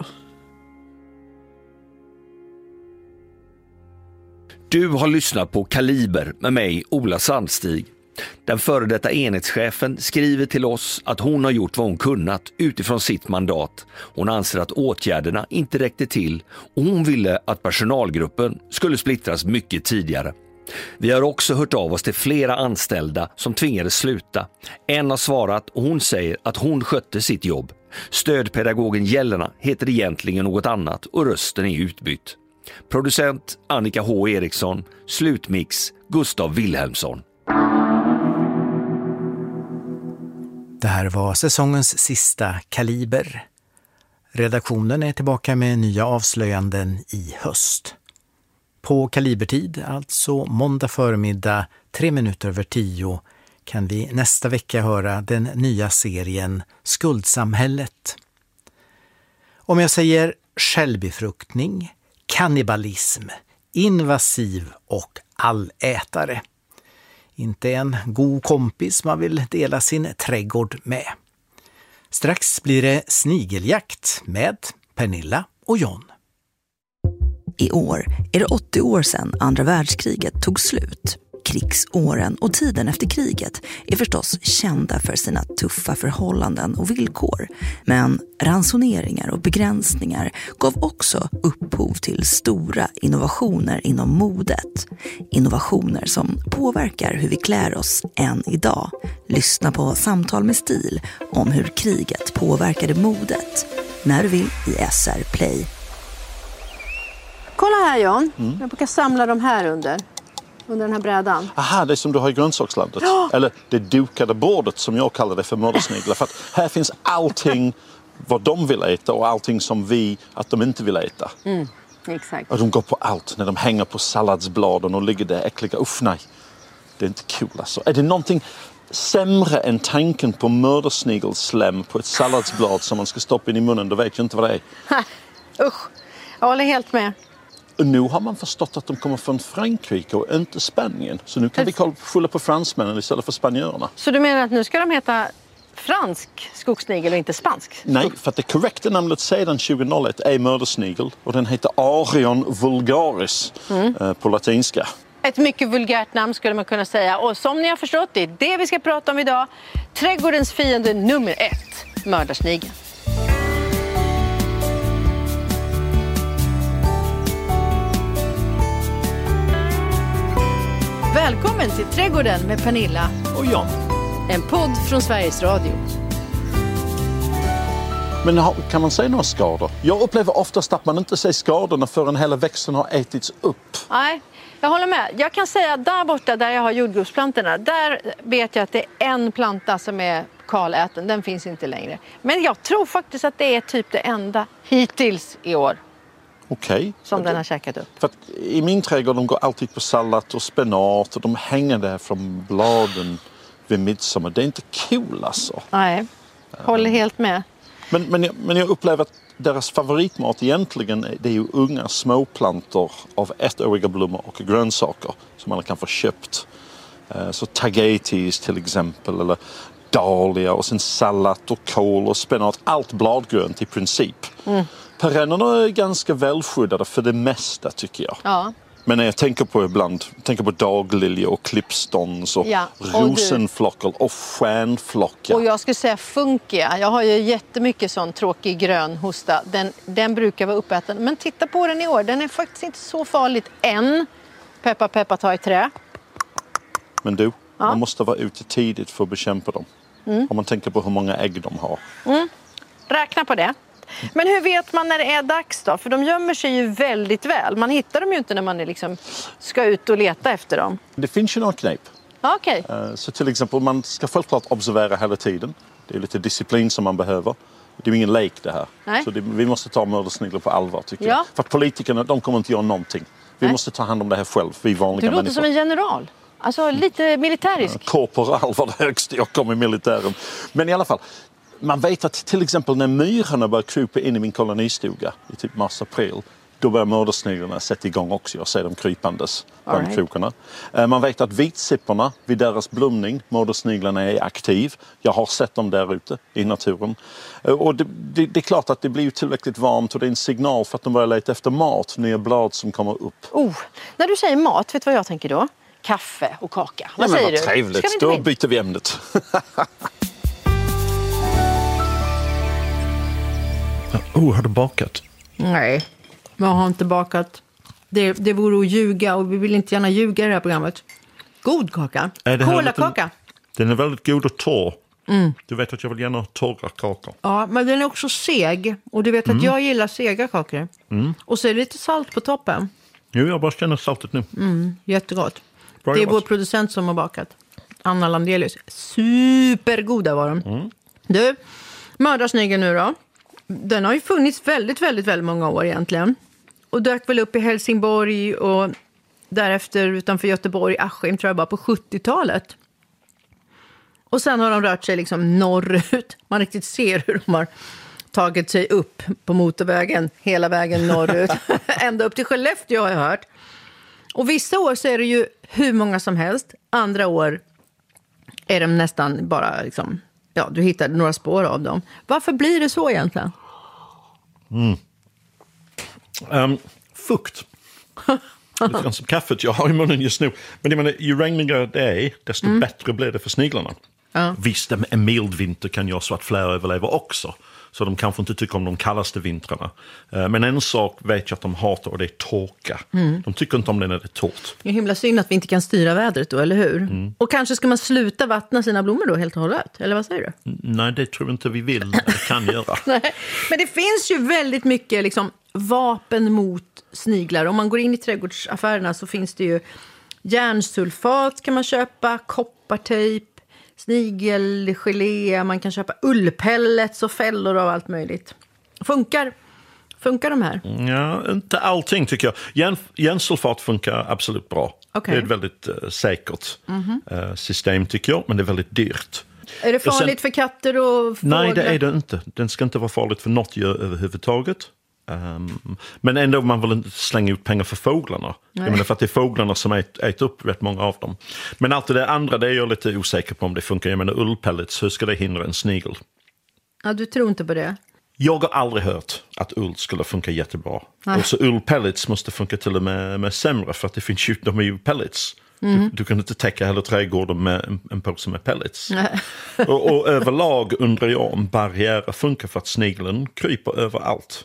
M: Du har lyssnat på Kaliber med mig, Ola Sandstig. Den före detta enhetschefen skriver till oss att hon har gjort vad hon kunnat utifrån sitt mandat. Hon anser att åtgärderna inte räckte till och hon ville att personalgruppen skulle splittras mycket tidigare. Vi har också hört av oss till flera anställda som tvingades sluta. En har svarat och hon säger att hon skötte sitt jobb. Stödpedagogen Jelena heter egentligen något annat och rösten är utbytt. Producent Annika H. Eriksson, slutmix Gustav Wilhelmsson.
H: Det här var säsongens sista Kaliber. Redaktionen är tillbaka med nya avslöjanden i höst. På Kalibertid, alltså måndag förmiddag 10:03, kan vi nästa vecka höra den nya serien Skuldsamhället. Om jag säger självbefruktning, kannibalism, invasiv och allätare. Inte en god kompis man vill dela sin trädgård med. Strax blir det snigeljakt med Pernilla och John.
S: I år är det 80 år sedan andra världskriget tog slut. Krigsåren och tiden efter kriget är förstås kända för sina tuffa förhållanden och villkor. Men ransoneringar och begränsningar gav också upphov till stora innovationer inom modet. Innovationer som påverkar hur vi klär oss än idag. Lyssna på Samtal med stil om hur kriget påverkade modet. När du vill i SR Play.
I: Kolla här Jan, jag brukar samla de här under den här brädan.
J: Aha, det är som du har i grönsakslandet.
I: Ja.
J: Eller det dukade bordet som jag kallar det för mördarsniglar. För att här finns allting vad de vill äta och allting som vi att de inte vill äta.
I: Exakt.
J: Och de går på allt när de hänger på salladsbladen och ligger där äckliga. Uff nej, det är inte kul alltså. Är det någonting sämre än tanken på mördarsnigelslem på ett salladsblad som man ska stoppa in i munnen, då vet jag inte vad det är.
I: Usch, jag håller helt med.
J: Och nu har man förstått att de kommer från Frankrike och inte Spanien. Så nu kan vi skylla på fransmännen istället för spanjörerna.
I: Så du menar att nu ska de heta fransk skogssnigel och inte spansk?
J: Nej, för att det korrekta namnet sedan 2001 är mördarsnigel. Och den heter Arion vulgaris på latinska.
I: Ett mycket vulgärt namn skulle man kunna säga. Och som ni har förstått, det är det vi ska prata om idag. Trädgårdens fiende nummer 1, mördarsnigeln. Välkommen till Trädgården med Pernilla
H: och John.
I: En podd från Sveriges Radio.
J: Men kan man säga några skador? Jag upplever oftast att man inte ser skadorna förrän hela växten har ätits upp.
I: Nej, jag håller med. Jag kan säga där borta där jag har jordgubbsplantorna, där vet jag att det är en planta som är kaläten. Den finns inte längre. Men jag tror faktiskt att det är typ det enda hittills i år.
J: Okej.
I: Som den har käkat upp.
J: För att i min trädgård de går alltid på sallad och spenat och de hänger där från bladen vid midsommar. Det är inte kul alltså.
I: Nej, håller helt med.
J: Men jag upplever att deras favoritmat egentligen det är ju unga småplantor av ettåriga blommor och grönsaker som man kan få köpt. Så tagetes till exempel eller dahlia och sen sallad och kål och spenat. Allt bladgrönt i princip. Perennerna är ganska välskyddade för det mesta tycker jag.
I: Ja.
J: Men när jag tänker på daglilja och klippstånd och rosenflockor och stjärnflockar.
I: Och jag skulle säga funkia. Jag har ju jättemycket sån tråkig grön hosta. Den brukar vara uppäten. Men titta på den i år. Den är faktiskt inte så farligt än. Peppa, peppa, ta i trä.
J: Men du, man måste vara ute tidigt för att bekämpa dem. Om man tänker på hur många ägg de har.
I: Räkna på det. Men hur vet man när det är dags då? För de gömmer sig ju väldigt väl. Man hittar dem ju inte när man liksom ska ut och leta efter dem.
J: Det finns ju några knep.
I: Okej.
J: Så till exempel man ska självklart observera hela tiden. Det är lite disciplin som man behöver. Det är ju ingen lek det här.
I: Nej.
J: Så vi måste ta mördarsniglar på allvar tycker jag. För att politikerna de kommer inte göra någonting. Vi måste ta hand om det här själv, vi vanliga människor.
I: Du låter som en general. Alltså lite militärisk.
J: Korporal var det högst jag kom i militären. Men i alla fall. Man vet att till exempel när myrorna börjar krypa in i min kolonistuga i typ mars-april, då börjar mördarsniglarna sätta igång också. Jag ser dem krypandes bland krokarna. Man vet att vitsipporna vid deras blomning, mördarsniglarna är aktiv. Jag har sett dem där ute i naturen. Och det är klart att det blir tillräckligt varmt och det är en signal för att de börjar leta efter mat, nya blad som kommer upp.
I: När du säger mat, vet du vad jag tänker då? kaffe och kaka. Vad säger du?
J: Trevligt, då byter vi ämnet. Har du bakat?
T: Nej, jag har inte bakat. Det vore att ljuga och vi vill inte gärna ljuga i det här programmet. God kaka. Kolakaka.
J: Den är väldigt god och torr. Du vet att jag vill gärna ha torra kakor.
T: Ja, men den är också seg. Och du vet att jag gillar sega kakor. Och så är det lite salt på toppen.
J: Jo, jag bara känner saltet nu.
T: Jättegott.
J: Bra
T: det är
J: jobbat.
T: vår producent som har bakat. Anna Landelius. Supergoda var de. Du, mördarsnigeln nu då. Den har ju funnits väldigt, väldigt, väldigt många år egentligen. Och dök väl upp i Helsingborg och därefter utanför Göteborg, Askim tror jag bara på 70-talet. Och sen har de rört sig liksom norrut. Man riktigt ser hur de har tagit sig upp på motorvägen hela vägen norrut. Ända upp till Skellefteå har jag hört. Och vissa år så är det ju hur många som helst. Andra år är de nästan bara liksom, ja, du hittar några spår av dem. Varför blir det så egentligen?
J: Fukt. Lite grann som kaffet jag har i munnen just nu. Men jag menar, ju regnigare det är, desto bättre blir det för sniglarna.
T: Ja.
J: Visst, en mild vinter kan göra så att fler överlever också. Så de kanske inte tycker om de kallaste vintrarna. Men en sak vet jag att de hatar och det är torka. De tycker inte om det när det är torrt.
T: Det är himla synd att vi inte kan styra vädret då, eller hur? Och kanske ska man sluta vattna sina blommor då helt och hållet? Eller vad säger du?
J: Nej, det tror jag inte vi vill eller kan göra.
T: Nej. Men det finns ju väldigt mycket liksom, vapen mot sniglar. Om man går in i trädgårdsaffärerna så finns det ju järnsulfat kan man köpa, koppartejp, snigelgelé, man kan köpa ullpellets och fällor och allt möjligt. Funkar de här?
J: Ja, inte allting tycker jag. Järnsulfat funkar absolut bra.
T: Okay.
J: Det är ett väldigt säkert system tycker jag, men det är väldigt dyrt.
T: Är det farligt för katter och fåglar?
J: Nej, det är det inte. Den ska inte vara farligt för något djur överhuvudtaget. Men ändå man vill inte slänga ut pengar för fåglarna. Jag menar för att det är fåglarna som äter upp rätt många av dem. Men allt det andra, det är jag lite osäker på om det funkar. Jag menar ullpellets, hur ska det hindra en snigel?
T: Ja, du tror inte på det?
J: Jag har aldrig hört att ull skulle funka jättebra. Och så ullpellets måste funka till och med sämre för att det finns ju, de är ju pellets. Du kan inte täcka hela trädgården med en påse med pellets. och överlag undrar jag om barriärer funkar för att snigeln kryper överallt.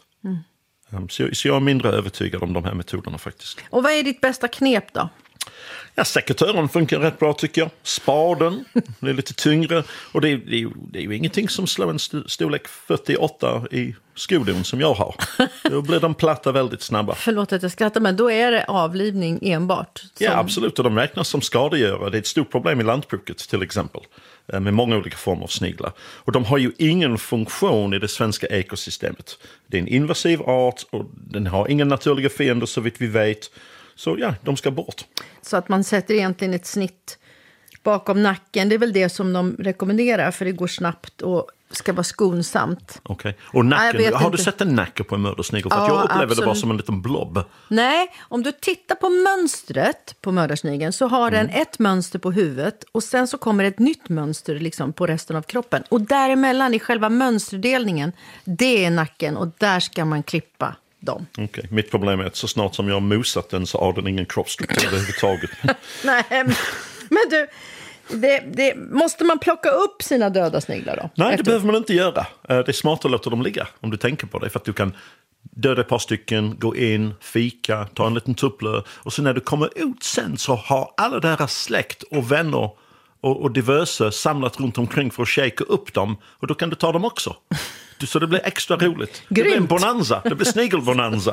J: Så jag är mindre övertygad om de här metoderna faktiskt.
T: Och vad är ditt bästa knep då?
J: Ja, sekatören funkar rätt bra tycker jag. Spaden, det är lite tyngre. Och det är ju ingenting som slår en storlek 48 i skodon som jag har. Då blir de platta väldigt snabba.
T: Förlåt att jag skrattar, men då är det avlivning enbart.
J: Ja, absolut. Och de räknas som skadegörare. Det är ett stort problem i lantbruket till exempel. Med många olika former av sniglar. Och de har ju ingen funktion i det svenska ekosystemet. Det är en invasiv art och den har inga naturliga fiender så vitt vi vet. Så ja, de ska bort.
T: Så att man sätter egentligen ett snitt bakom nacken. Det är väl det som de rekommenderar för det går snabbt och ska vara skonsamt.
J: Okej. Och nacken, har du
T: inte.
J: sett en nacke på en mördarsnigel? För att jag upplever det bara som en liten blob.
T: Nej, om du tittar på mönstret på mördarsnigeln så har den ett mönster på huvudet och sen så kommer ett nytt mönster liksom på resten av kroppen. Och däremellan i själva mönsterdelningen, det är nacken och där ska man klippa dem.
J: Okej. Mitt problem är att så snart som jag har mosat den så har den ingen kroppsstruktur överhuvudtaget.
T: Nej, men du... Det måste man plocka upp sina döda sniglar då?
J: Nej, det behöver man inte göra. Det är smart att låta dem ligga om du tänker på det. För att du kan döda ett par stycken, gå in, fika, ta en liten tupplö. Och så när du kommer ut sen så har alla deras släkt och vänner och diverse samlat runt omkring för att shaka upp dem. Och då kan du ta dem också. Så det blir extra roligt. Det blir en bonanza. Det blir snigelbonanza.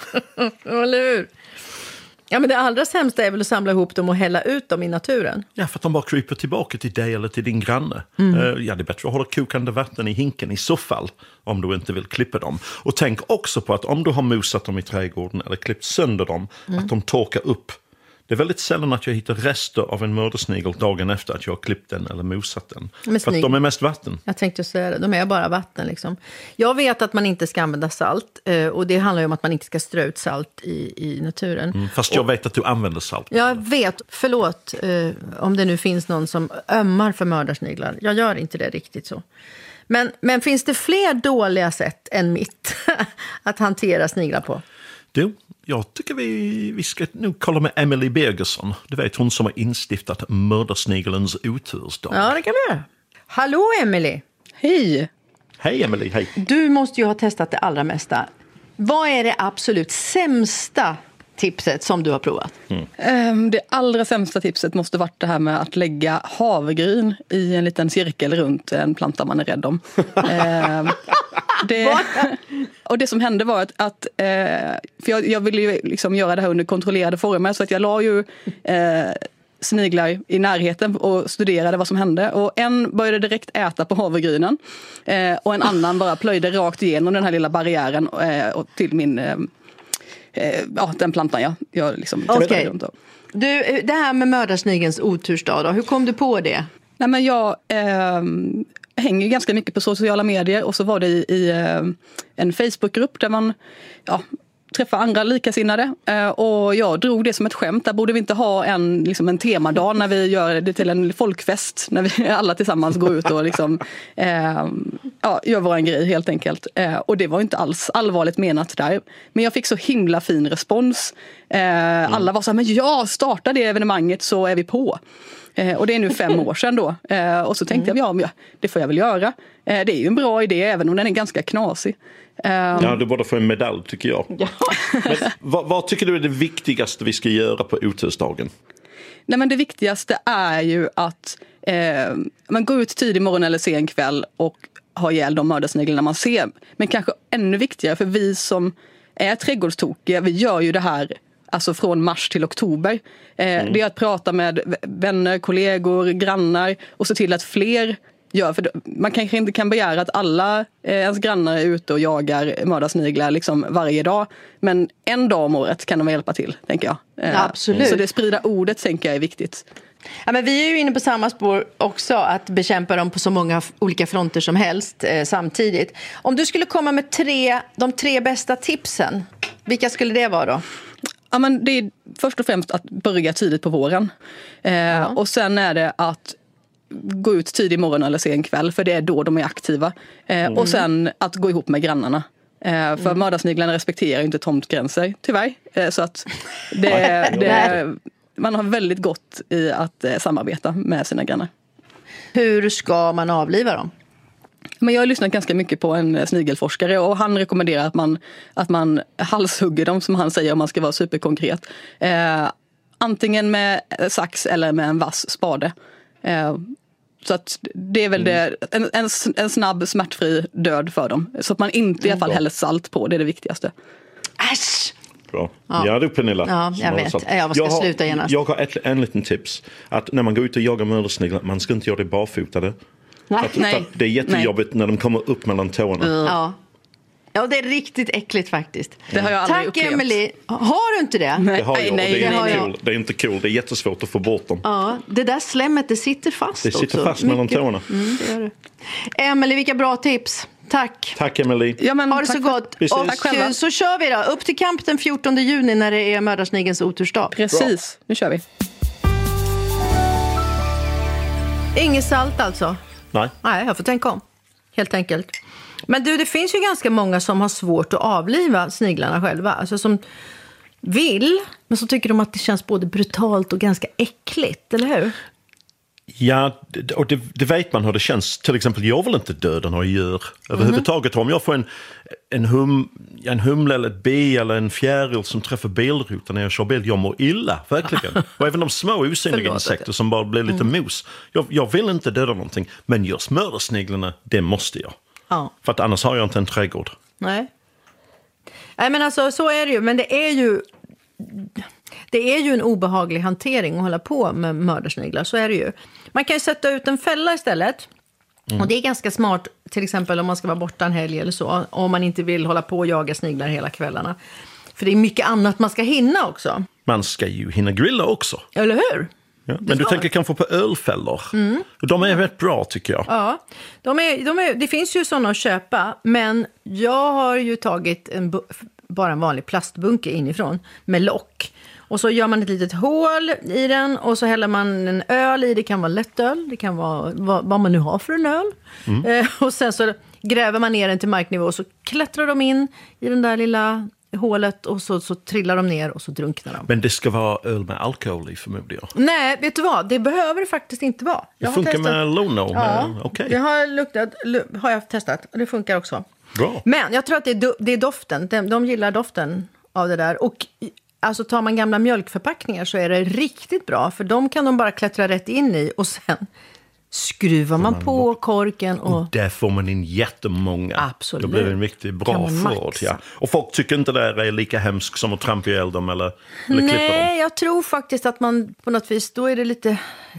T: Eller hur? Ja, men det allra sämsta är väl att samla ihop dem och hälla ut dem i naturen.
J: Ja, för att de bara kryper tillbaka till dig eller till din granne. Ja, det är bättre att hålla kokande vatten i hinken i så fall, om du inte vill klippa dem. Och tänk också på att om du har mosat dem i trädgården eller klippt sönder dem, att de torkar upp. Det är väldigt sällan att jag hittar rester av en mördarsnigel dagen efter att jag har klippt den eller mosat den. För att de är mest vatten.
T: Jag tänkte säga det, de är bara vatten liksom. Jag vet att man inte ska använda salt och det handlar ju om att man inte ska strö ut salt i naturen.
J: Fast jag vet att du använder salt.
T: Jag vet, förlåt om det nu finns någon som ömmar för mördarsniglar. Jag gör inte det riktigt så. Men finns det fler dåliga sätt än mitt att hantera sniglar på?
J: Du,
U: Jag tycker vi ska nog kolla med Emily Bergersson. Du vet, hon som har instiftat mördarsnigelns otursdag.
T: Ja, det kan vi göra. Hallå Emily!
O: Hej!
U: Hej Emily, hej.
T: Du måste ju ha testat det allra mesta. Vad är det absolut sämsta tipset som du har provat?
O: Det allra sämsta tipset måste varit det här med att lägga havregryn i en liten cirkel runt en planta man är rädd om. Och det som hände var att för jag ville ju liksom göra det här under kontrollerade former, så att jag la ju sniglar i närheten och studerade vad som hände. Och en började direkt äta på havregrynen och en annan bara plöjde rakt igenom den här lilla barriären och till min den plantan jag liksom
T: Okej. Du, det här med mördarsnigelns otursdag då, hur kom du på det?
O: Nej, men jag hänger ganska mycket på sociala medier, och så var det i en Facebookgrupp där man träffa andra likasinnade, och jag drog det som ett skämt. Där borde vi inte ha en temadag när vi gör det till en folkfest, när vi alla tillsammans går ut och liksom, gör våran grej helt enkelt. Och det var inte alls allvarligt menat där. Men jag fick så himla fin respons. Alla var så här, men starta det evenemanget så är vi på. Och det är nu 5 år sedan då. Och så tänkte jag, det får jag väl göra. Det är ju en bra idé, även om den är ganska knasig.
U: Du borde få en medalj, tycker jag. Ja. Men, vad tycker du är det viktigaste vi ska göra på otursdagen?
O: Nej, men det viktigaste är ju att man går ut tidig morgon eller sen kväll och har ihjäl de mördarsniglarna man ser. Men kanske ännu viktigare för vi som är trädgårdstokiga, vi gör ju det här alltså från mars till oktober. Det är att prata med vänner, kollegor, grannar och se till att fler gör. För man kanske inte kan begära att alla ens grannar är ute och jagar mördarsniglar liksom varje dag. Men en dag om året kan de hjälpa till, tänker jag.
T: Absolut.
O: Så det sprida ordet, tänker jag, är viktigt.
T: Ja, men vi är ju inne på samma spår också, att bekämpa dem på så många olika fronter som helst samtidigt. Om du skulle komma med de 3 bästa tipsen, vilka skulle det vara då?
O: Ja, men det är först och främst att börja tidigt på våren. Och sen är det att gå ut tidig morgon eller sen kväll, för det är då de är aktiva. Och sen att gå ihop med grannarna. För mördarsniglarna respekterar inte tomtgränser, tyvärr. Så att man har väldigt gott i att samarbeta med sina grannar.
T: Hur ska man avliva dem?
O: Men jag har lyssnat ganska mycket på en snigelforskare, och han rekommenderar att man halshugger dem, som han säger, om man ska vara superkonkret. Antingen med sax eller med en vass spade. Så att det är väl en snabb, smärtfri död för dem. Så att man inte i alla fall häller salt på, det är det viktigaste.
T: Äsch!
U: Bra. Ja, du Pernilla.
T: Ja, jag vet. Jag ska sluta genast.
U: Jag har en liten tips. Att när man går ut och jagar mördarsniglar, man ska inte göra det barfotade. För det är jättejobbigt när de kommer upp mellan tårna.
T: Ja, det är riktigt äckligt faktiskt.
O: Det har jag aldrig upplevt.
T: Tack Emily. Har du inte det?
U: Det har jag.
T: Nej,
U: det är inte cool. Det är jättesvårt att få bort dem.
T: Ja, det där slemmet, det sitter fast.
U: Det sitter fast mellan tårna.
T: Det gör det. Emily, vilka bra tips. Tack.
U: Tack Emily.
O: Ja, men,
T: ha det så gott. Och så kör vi då. Upp till kamp den 14 juni när det är mördarsnigelns otursdag.
O: Precis, nu kör vi.
T: Inget salt alltså?
U: Nej,
T: jag får tänka om. Helt enkelt. Men du, det finns ju ganska många som har svårt att avliva sniglarna själva. Alltså som vill, men så tycker de att det känns både brutalt och ganska äckligt, eller hur?
U: Ja, och det vet man hur det känns. Till exempel, jag vill inte döda några djur överhuvudtaget. Om jag får en humle eller ett bi eller en fjäril som träffar bilrutan när jag kör bil, jag mår illa, verkligen. Och även de små osynliga insekter som bara blir lite mos. Jag vill inte döda någonting, men just mördarsniglarna, det måste jag.
T: Ja.
U: För att annars har jag inte en trädgård.
T: Nej, men alltså så är det ju. Men det är ju en obehaglig hantering att hålla på med mördarsniglar. Så är det ju. Man kan ju sätta ut en fälla istället. Och det är ganska smart, till exempel om man ska vara borta en helg eller så. Om man inte vill hålla på och jaga sniglar hela kvällarna. För det är mycket annat man ska hinna också.
U: Man ska ju hinna grilla också.
T: Eller hur?
U: Ja, men du tänker kanske på ölfällor. De är rätt bra, tycker jag.
T: Ja, det finns ju sådana att köpa. Men jag har ju tagit bara en vanlig plastbunke inifrån med lock. Och så gör man ett litet hål i den och så häller man en öl i. Det kan vara lättöl, det kan vara vad man nu har för en öl. Och sen så gräver man ner den till marknivå och så klättrar de in i den där lilla hålet och så trillar de ner och så drunknar de.
U: Men det ska vara öl med alkohol i förmodligen?
T: Nej, vet du vad? Det behöver det faktiskt inte vara.
U: Det funkar med Lono?
T: Ja,
U: okay.
T: Det har jag testat och det funkar också.
U: Bra.
T: Men jag tror att det är doften. De gillar doften av det där. Och alltså tar man gamla mjölkförpackningar så är det riktigt bra. För de kan de bara klättra rätt in i och sen skruvar man på korken. Och
U: där får man in jättemånga.
T: Absolut.
U: Då blir det en riktigt bra förråd. Ja. Och folk tycker inte det är lika hemskt som att trampa ihjäl dem eller klippa dem.
T: Nej, jag tror faktiskt att man på något vis, då är det lite...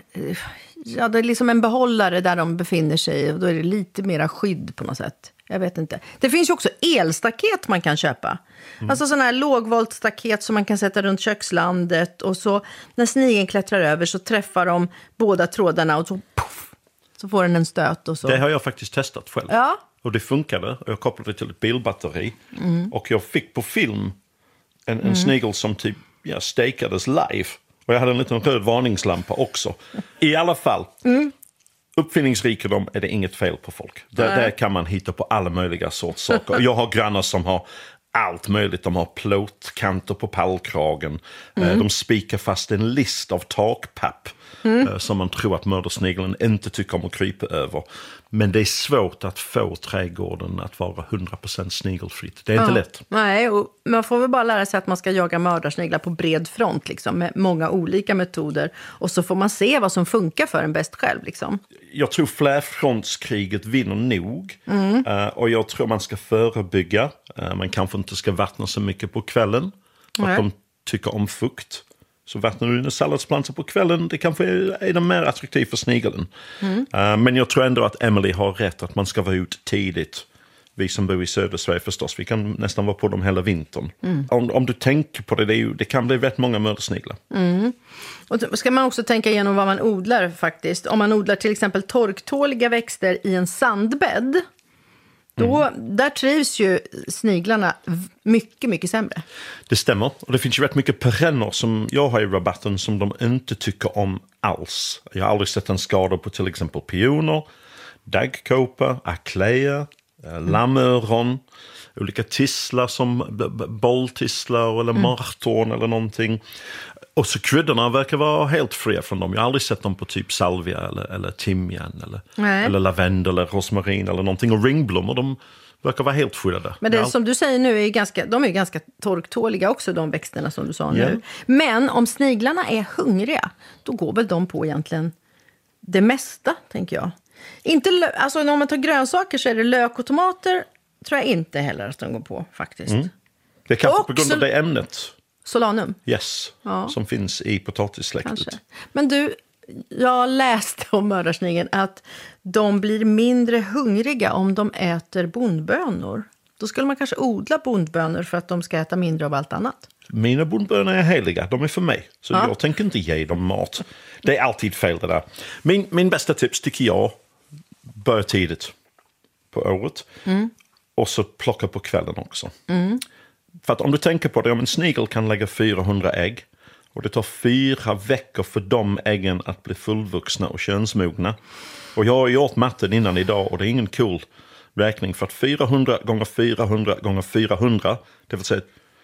T: Ja, det är liksom en behållare där de befinner sig. Och då är det lite mera skydd på något sätt. Jag vet inte. Det finns ju också elstaket man kan köpa. Alltså sådana här lågvoltstaket som man kan sätta runt kökslandet. Och så när snigeln klättrar över så träffar de båda trådarna och så, puff, så får den en stöt. Och så.
U: Det har jag faktiskt testat själv.
T: Ja.
U: Och det funkade. Jag kopplade det till ett bilbatteri. Och jag fick på film en snigel som typ stekades live. Och jag hade en liten röd varningslampa också. I alla fall. Uppfinningsrikedom är det inget fel på folk. Där kan man hitta på alla möjliga sorts saker. Jag har grannar som har allt möjligt. De har plåtkanter på pallkragen. De spikar fast en list av takpapp som man tror att mördarsnigeln inte tycker om att krypa över. Men det är svårt att få trädgården att vara 100% snigelfritt. Det är inte lätt.
T: Nej, och man får väl bara lära sig att man ska jaga mördarsniglar på bred front liksom, med många olika metoder. Och så får man se vad som funkar för en bäst själv. Liksom.
U: Jag tror flerfrontskriget vinner nog. Och jag tror man ska förebygga. Man kanske inte ska vattna så mycket på kvällen. För att de tycker om fukt. Så vattnar du dina salladsplantor på kvällen, det kanske är det mer attraktivt för snigeln. Men jag tror ändå att Emily har rätt att man ska vara ut tidigt. Vi som bor i södra Sverige förstås, vi kan nästan vara på dem hela vintern. Om du tänker på det, det kan bli rätt många mördarsniglar.
T: Och då ska man också tänka igenom vad man odlar faktiskt. Om man odlar till exempel torktåliga växter i en sandbädd, där trivs ju sniglarna mycket, mycket sämre.
U: Det stämmer. Och det finns ju rätt mycket perenner som jag har i rabatten som de inte tycker om alls. Jag har aldrig sett en skada på till exempel pioner, daggkåpa, aklea, lammöron, olika tisslar som bolltisslar eller martorn eller någonting. Och så kryddorna verkar vara helt fria från dem. Jag har aldrig sett dem på typ salvia eller timjan eller lavendel eller rosmarin eller någonting. Och ringblommor, de verkar vara helt skyddade. Men
T: det som du säger nu är de är ganska torktåliga också, de växterna som du sa nu. Men om sniglarna är hungriga, då går väl de på egentligen det mesta, tänker jag. Alltså när man tar grönsaker så är det lök och tomater, tror jag inte heller att de går på faktiskt.
U: Det är kanske på grund av det ämnet.
T: Solanum?
U: Yes, som finns i potatissläktet. Kanske.
T: Men du, jag läste om mördarsnigeln att de blir mindre hungriga om de äter bondbönor. Då skulle man kanske odla bondbönor för att de ska äta mindre av allt annat.
U: Mina bondbönor är heliga, de är för mig. Så jag tänker inte ge dem mat. Det är alltid fel det där. Min bästa tips tycker jag, börja tidigt på året. Och så plocka på kvällen också. För att om du tänker på det, om en snigel kan lägga 400 ägg och det tar 4 veckor för de äggen att bli fullvuxna och könsmogna. Och jag har gjort matten innan idag och det är ingen cool räkning för att 400 gånger 400 gånger 400, det vill säga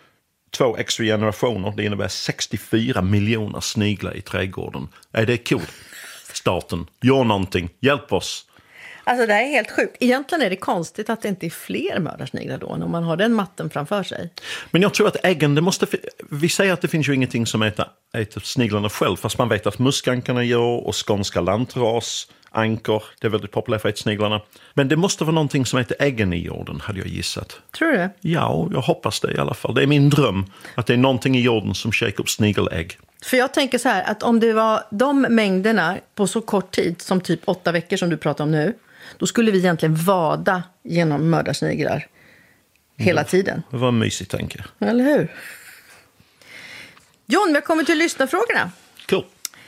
U: 2 extra generationer, det innebär 64 miljoner sniglar i trädgården. Är det cool? Staten, gör någonting, hjälp oss.
T: Alltså det här är helt sjukt. Egentligen är det konstigt att det inte är fler mördarsniglar då när man har den matten framför sig.
U: Men jag tror att äggen, vi säger att det finns ju ingenting som äter sniglarna själv, fast man vet att muskankarna gör och skånska lantras, ankor, det är väldigt populärt för ätsniglarna. Men det måste vara någonting som heter äggen i jorden, hade jag gissat.
T: Tror du det?
U: Ja, jag hoppas det i alla fall. Det är min dröm att det är någonting i jorden som käkar upp snigelägg.
T: För jag tänker så här, att om det var de mängderna på så kort tid som typ 8 veckor som du pratar om nu, då skulle vi egentligen vada genom mördarsniglar hela tiden.
U: Det var en mysig tanke.
T: Eller hur? John, vi har kommit till lyssnarfrågorna.
U: Cool.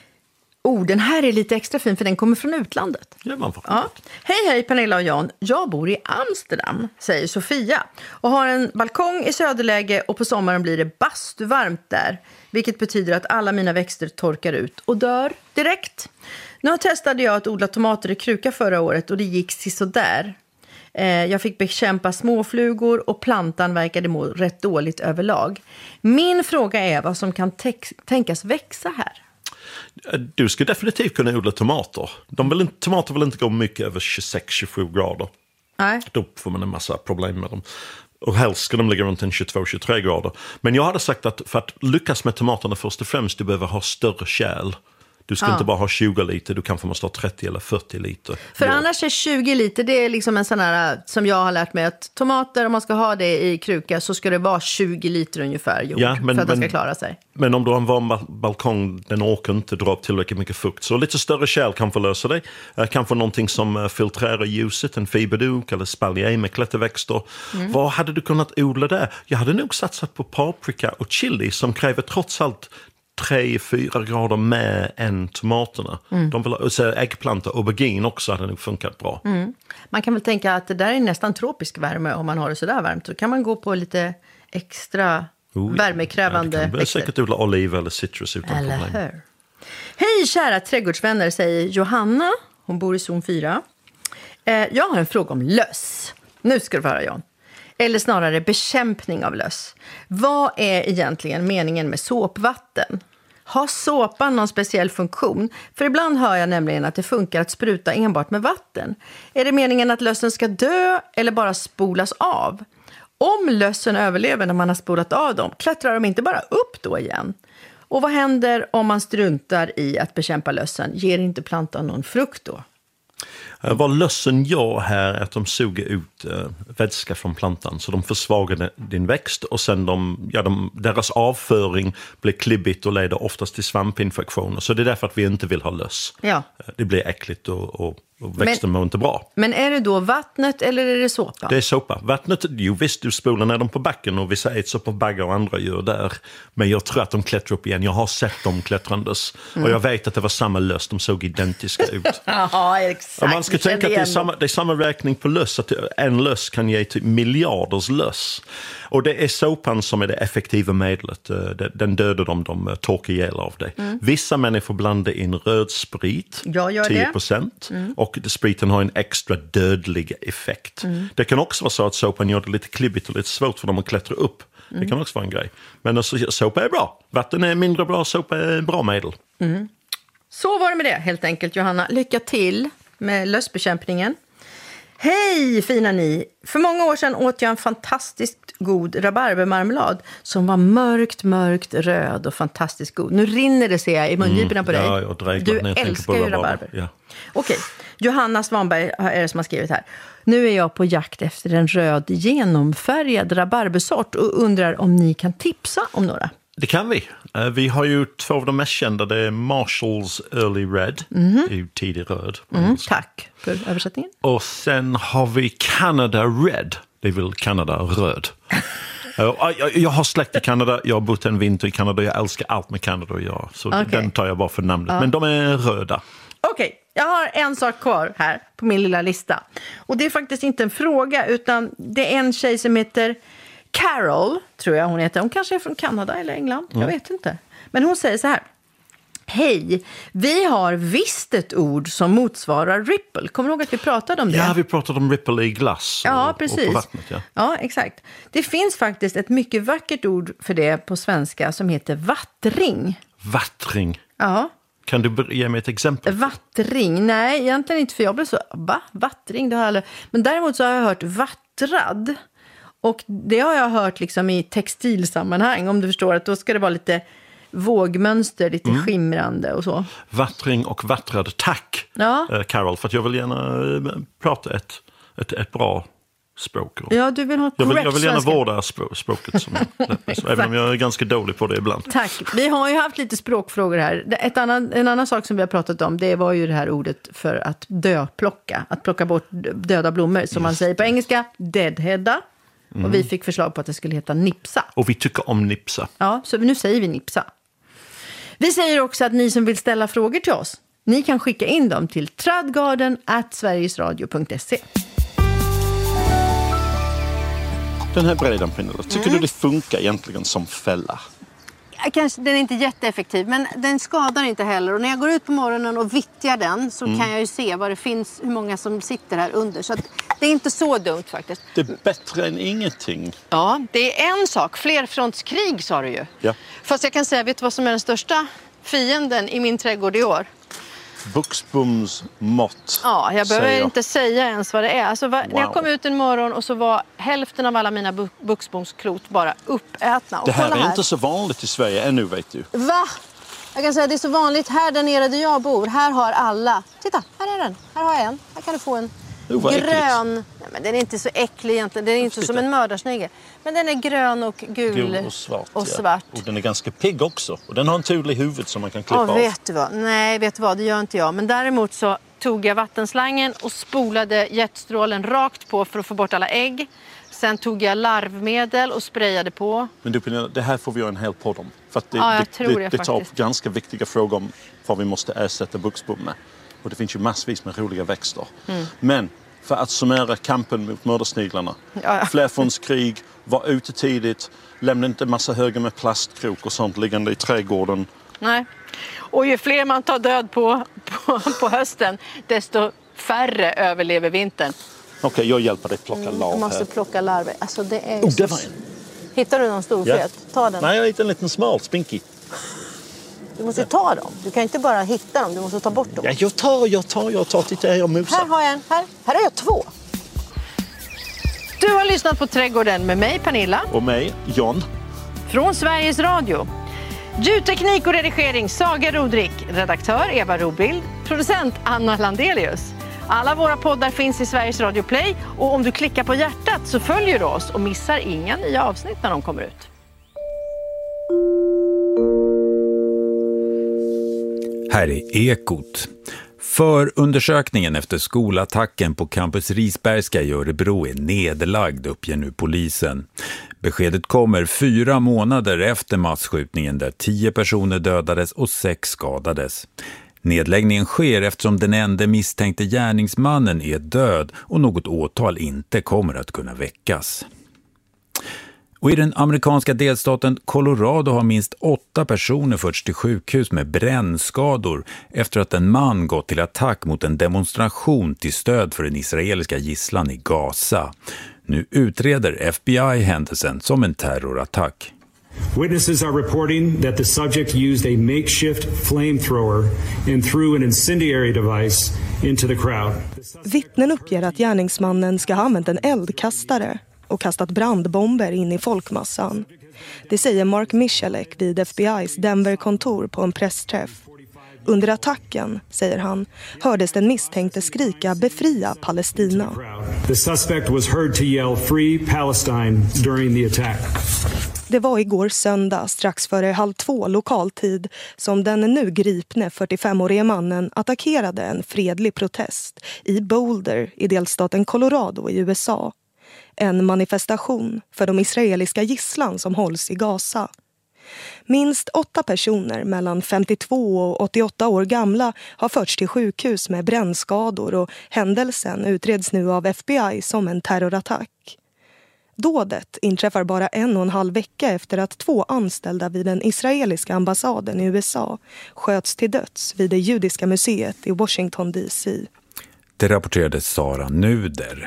T: Den här är lite extra fin för den kommer från utlandet.
U: Ja.
T: Hej Pernilla och Jan. Jag bor i Amsterdam, säger Sofia. Och har en balkong i söderläge och på sommaren blir det bastuvarmt där. Vilket betyder att alla mina växter torkar ut och dör direkt. Nu testade jag att odla tomater i kruka förra året och det gick sådär. Jag fick bekämpa småflugor och plantan verkade må rätt dåligt överlag. Min fråga är vad som kan tänkas växa här.
U: Du ska definitivt kunna odla tomater. Tomater vill inte gå mycket över 26-27 grader.
T: Nej.
U: Då får man en massa problem med dem. Och helst ska de ligga runt en 22-23 grader. Men jag hade sagt att för att lyckas med tomaterna först och främst, du behöver ha större kärl. Du ska inte bara ha 20 liter, du kanske måste ha 30 eller 40 liter.
T: För annars är 20 liter, det är liksom en sån här, som jag har lärt mig, att tomater, om man ska ha det i kruka så ska det vara 20 liter ungefär jord för att den ska klara sig.
U: Men om du har en varm balkong, den åker inte dra upp tillräckligt mycket fukt. Så lite större kärl kan förlösa dig. Kanske någonting som filtrerar ljuset, en fiberduk eller spaljer med klätterväxter. Vad hade du kunnat odla där? Jag hade nog satsat på paprika och chili som kräver trots allt 3-4 grader med än tomaterna. De vill så äggplanta, aubergine också hade nog funkat bra.
T: Man kan väl tänka att det där är nästan tropisk värme om man har det så där varmt. Så kan man gå på lite extra värmekrävande
U: växter. Det säkert odla oliv eller citrus utan
T: eller
U: problem.
T: Hur? Hej kära trädgårdsvänner, säger Johanna. Hon bor i zon 4. Jag har en fråga om löss. Nu ska du få höra, Jan. Eller snarare bekämpning av löss. Vad är egentligen meningen med såpvatten? Har såpan någon speciell funktion? För ibland hör jag nämligen att det funkar att spruta enbart med vatten. Är det meningen att lössen ska dö eller bara spolas av? Om lössen överlever när man har spolat av dem, klättrar de inte bara upp då igen? Och vad händer om man struntar i att bekämpa lössen? Ger inte plantan någon frukt då?
U: Vad lössen gör här är att de suger ut vätska från plantan. Så de försvagar din växt och sen deras avföring blir klibbigt och leder oftast till svampinfektioner. Så det är därför att vi inte vill ha löss.
T: Ja.
U: Det blir äckligt och växten mår inte bra.
T: Men är det då vattnet eller är det såpa?
U: Det är såpa. Vattnet, visst du spolar ner dem på backen och vissa äts upp av baggar och andra gör där. Men jag tror att de klättrar upp igen. Jag har sett dem klättrandes. Och jag vet att det var samma löss. De såg identiska ut.
T: Ja, exakt.
U: Och man ska tänka att det är samma räkning på löss. Att en löss kan ge typ miljarders löss. Och det är såpan som är det effektiva medlet. Den dödar de torkar ihjäl av det. Vissa människor blandar in röd sprit.
T: Jag gör
U: 10%. Och spriten har en extra dödlig effekt. Det kan också vara så att såpan gör det lite klibbigt och lite svårt för dem att klättra upp. Det kan också vara en grej. Men alltså, såpa är bra. Vatten är mindre bra, såpa är bra medel.
T: Så var det med det helt enkelt, Johanna. Lycka till med lössbekämpningen. Hej fina ni! För många år sedan åt jag en fantastiskt god rabarbermarmelad som var mörkt röd och fantastiskt god. Nu rinner det, ser jag, i mungiporna på dig.
U: Ja, jag
T: du älskar ju rabarber. Ja. Okej, Johanna Svanberg är det som har skrivit här. Nu är jag på jakt efter en röd genomfärgad rabarbersort och undrar om ni kan tipsa om några.
U: Det kan vi. Vi har ju två av de mest kända. Det är Marshalls Early Red. Det är ju tidig röd.
T: Tack för översättningen.
U: Och sen har vi Canada Red. Det är väl Canada röd. Jag har släkt i Kanada. Jag har bott en vinter i Kanada. Jag älskar allt med Kanada att göra. Så den tar jag bara för namnet. Men de är röda.
T: Okej, jag har en sak kvar här på min lilla lista. Och det är faktiskt inte en fråga, utan det är en tjej som heter Carol, tror jag hon heter. Hon kanske är från Kanada eller England, jag vet inte. Men hon säger så här. Hej, vi har visst ett ord som motsvarar ripple. Kommer du ihåg att vi pratade om det?
U: Ja, vi pratade om ripple i glass och på vattnet.
T: Ja, exakt. Det finns faktiskt ett mycket vackert ord för det på svenska som heter vattring.
U: Vattring?
T: Ja.
U: Kan du ge mig ett exempel?
T: Vattring? Nej, egentligen inte, för jag blev så, vattring? Det har jag aldrig. Men däremot så har jag hört vattrad. Och det har jag hört liksom i textilsammanhang, om du förstår, att då ska det vara lite vågmönster, lite skimrande och så.
U: Vattring och vattrad, tack Carol, för att jag vill gärna prata ett bra språk.
T: Ja, du vill ha
U: jag vill gärna vårda språket som även om jag är ganska dålig på det ibland.
T: Tack. Vi har ju haft lite språkfrågor här. En annan sak som vi har pratat om, det var ju det här ordet för att döplocka. Att plocka bort döda blommor, som man säger på engelska, deadheada. Och vi fick förslag på att det skulle heta nipsa.
U: Och vi tycker om nipsa.
T: Ja, så nu säger vi nipsa. Vi säger också att ni som vill ställa frågor till oss, ni kan skicka in dem till tradgarden@sverigesradio.se.
U: Den här brädan, Pernilla, tycker du det funkar egentligen som fälla?
I: Kanske, den är inte jätteeffektiv, men den skadar inte heller. Och när jag går ut på morgonen och vittjar den så kan jag ju se vad det finns, hur många som sitter här under. Så att Det är inte så dumt faktiskt.
U: Det är bättre än ingenting.
I: Ja, det är en sak. Flerfrontskrig sa du ju.
U: Ja.
I: Fast jag kan säga, vet du vad som är den största fienden i min trädgård i år?
U: Buxbomsmått.
I: Ja, jag behöver inte säga ens vad det är. Alltså, när jag kom ut en morgon och så var hälften av alla mina buxbomsklot bara uppätna. Och
U: det här är inte så vanligt i Sverige ännu, vet du.
I: Va? Jag kan säga att det är så vanligt här där nere där jag bor. Här har alla. Titta, här är den. Här har jag en. Här kan du få en grön. Nej, men den är inte så äcklig egentligen. Den är inte som en mördarsnigel. Men den är grön och gul och svart.
U: Och den är ganska pigg också. Och den har en tydlig huvud som man kan klippa av.
I: Vet du vad? Nej, vet du vad? Det gör inte jag. Men däremot så tog jag vattenslangen och spolade jetstrålen rakt på för att få bort alla ägg. Sen tog jag larvmedel och sprayade på.
U: Men du, det här får vi göra en hel podd om. För att
I: det
U: tar upp ganska viktiga frågor om vad vi måste ersätta buxbom med. Och det finns ju massvis med roliga växter. Mm. Men för att summera kampen mot mördarsniglarna. Flerfrontskrig, var ute tidigt, lämna inte en massa höger med plastkrok och sånt liggande i trädgården.
I: Nej, och ju fler man tar död på hösten, desto färre överlever vintern.
U: Okej, jag hjälper dig plocka larv här.
I: Jag måste plocka larver. Alltså det är
U: det var en.
I: Hittar du någon stor fet? Ta den.
U: Nej, jag hittar en liten smal, spinky.
I: Du måste ta dem. Du kan inte bara hitta dem, du måste ta bort dem.
U: Ja, jag tar. Titta, jag musar.
I: Här har jag en. Här har jag 2. Du har lyssnat på Trädgården med mig, Pernilla.
U: Och mig, John.
I: Från Sveriges Radio. Ljudteknik och redigering, Saga Rodrik. Redaktör, Eva Robild. Producent, Anna Landelius. Alla våra poddar finns i Sveriges Radio Play. Och om du klickar på hjärtat så följer du oss och missar inga nya avsnitt när de kommer ut.
C: Här är Ekot. Förundersökningen efter skolattacken på Campus Risbergska i Örebro är nedlagd, uppger nu polisen. Beskedet kommer 4 månader efter massskjutningen där 10 personer dödades och 6 skadades. Nedläggningen sker eftersom den enda misstänkte gärningsmannen är död och något åtal inte kommer att kunna väckas. Och i den amerikanska delstaten Colorado har minst 8 personer förts till sjukhus med brännskador efter att en man gått till attack mot en demonstration till stöd för den israeliska gisslan i Gaza. Nu utreder FBI händelsen som en terrorattack.
A: Witnesses are reporting that the subject used a makeshift flamethrower and threw an incendiary device into the crowd.
V: Vittnen uppger att gärningsmannen ska ha använt en eldkastare och kastat brandbomber in i folkmassan. Det säger Mark Michalek vid FBI:s Denver-kontor på en pressträff. Under attacken, säger han, hördes den misstänkte skrika befria Palestina.
A: The suspect was heard to yell free Palestine during the attack.
V: Det var igår söndag strax före 1:30 lokaltid som den nu gripne 45-årige mannen attackerade en fredlig protest i Boulder i delstaten Colorado i USA. En manifestation för de israeliska gisslan som hålls i Gaza. Minst 8 personer mellan 52 och 88 år gamla har förts till sjukhus med brännskador och händelsen utreds nu av FBI som en terrorattack. Dådet inträffar bara 1,5 vecka efter att 2 anställda vid den israeliska ambassaden i USA sköts till döds vid det judiska museet i Washington DC.
C: Det rapporterade Sara Nuder.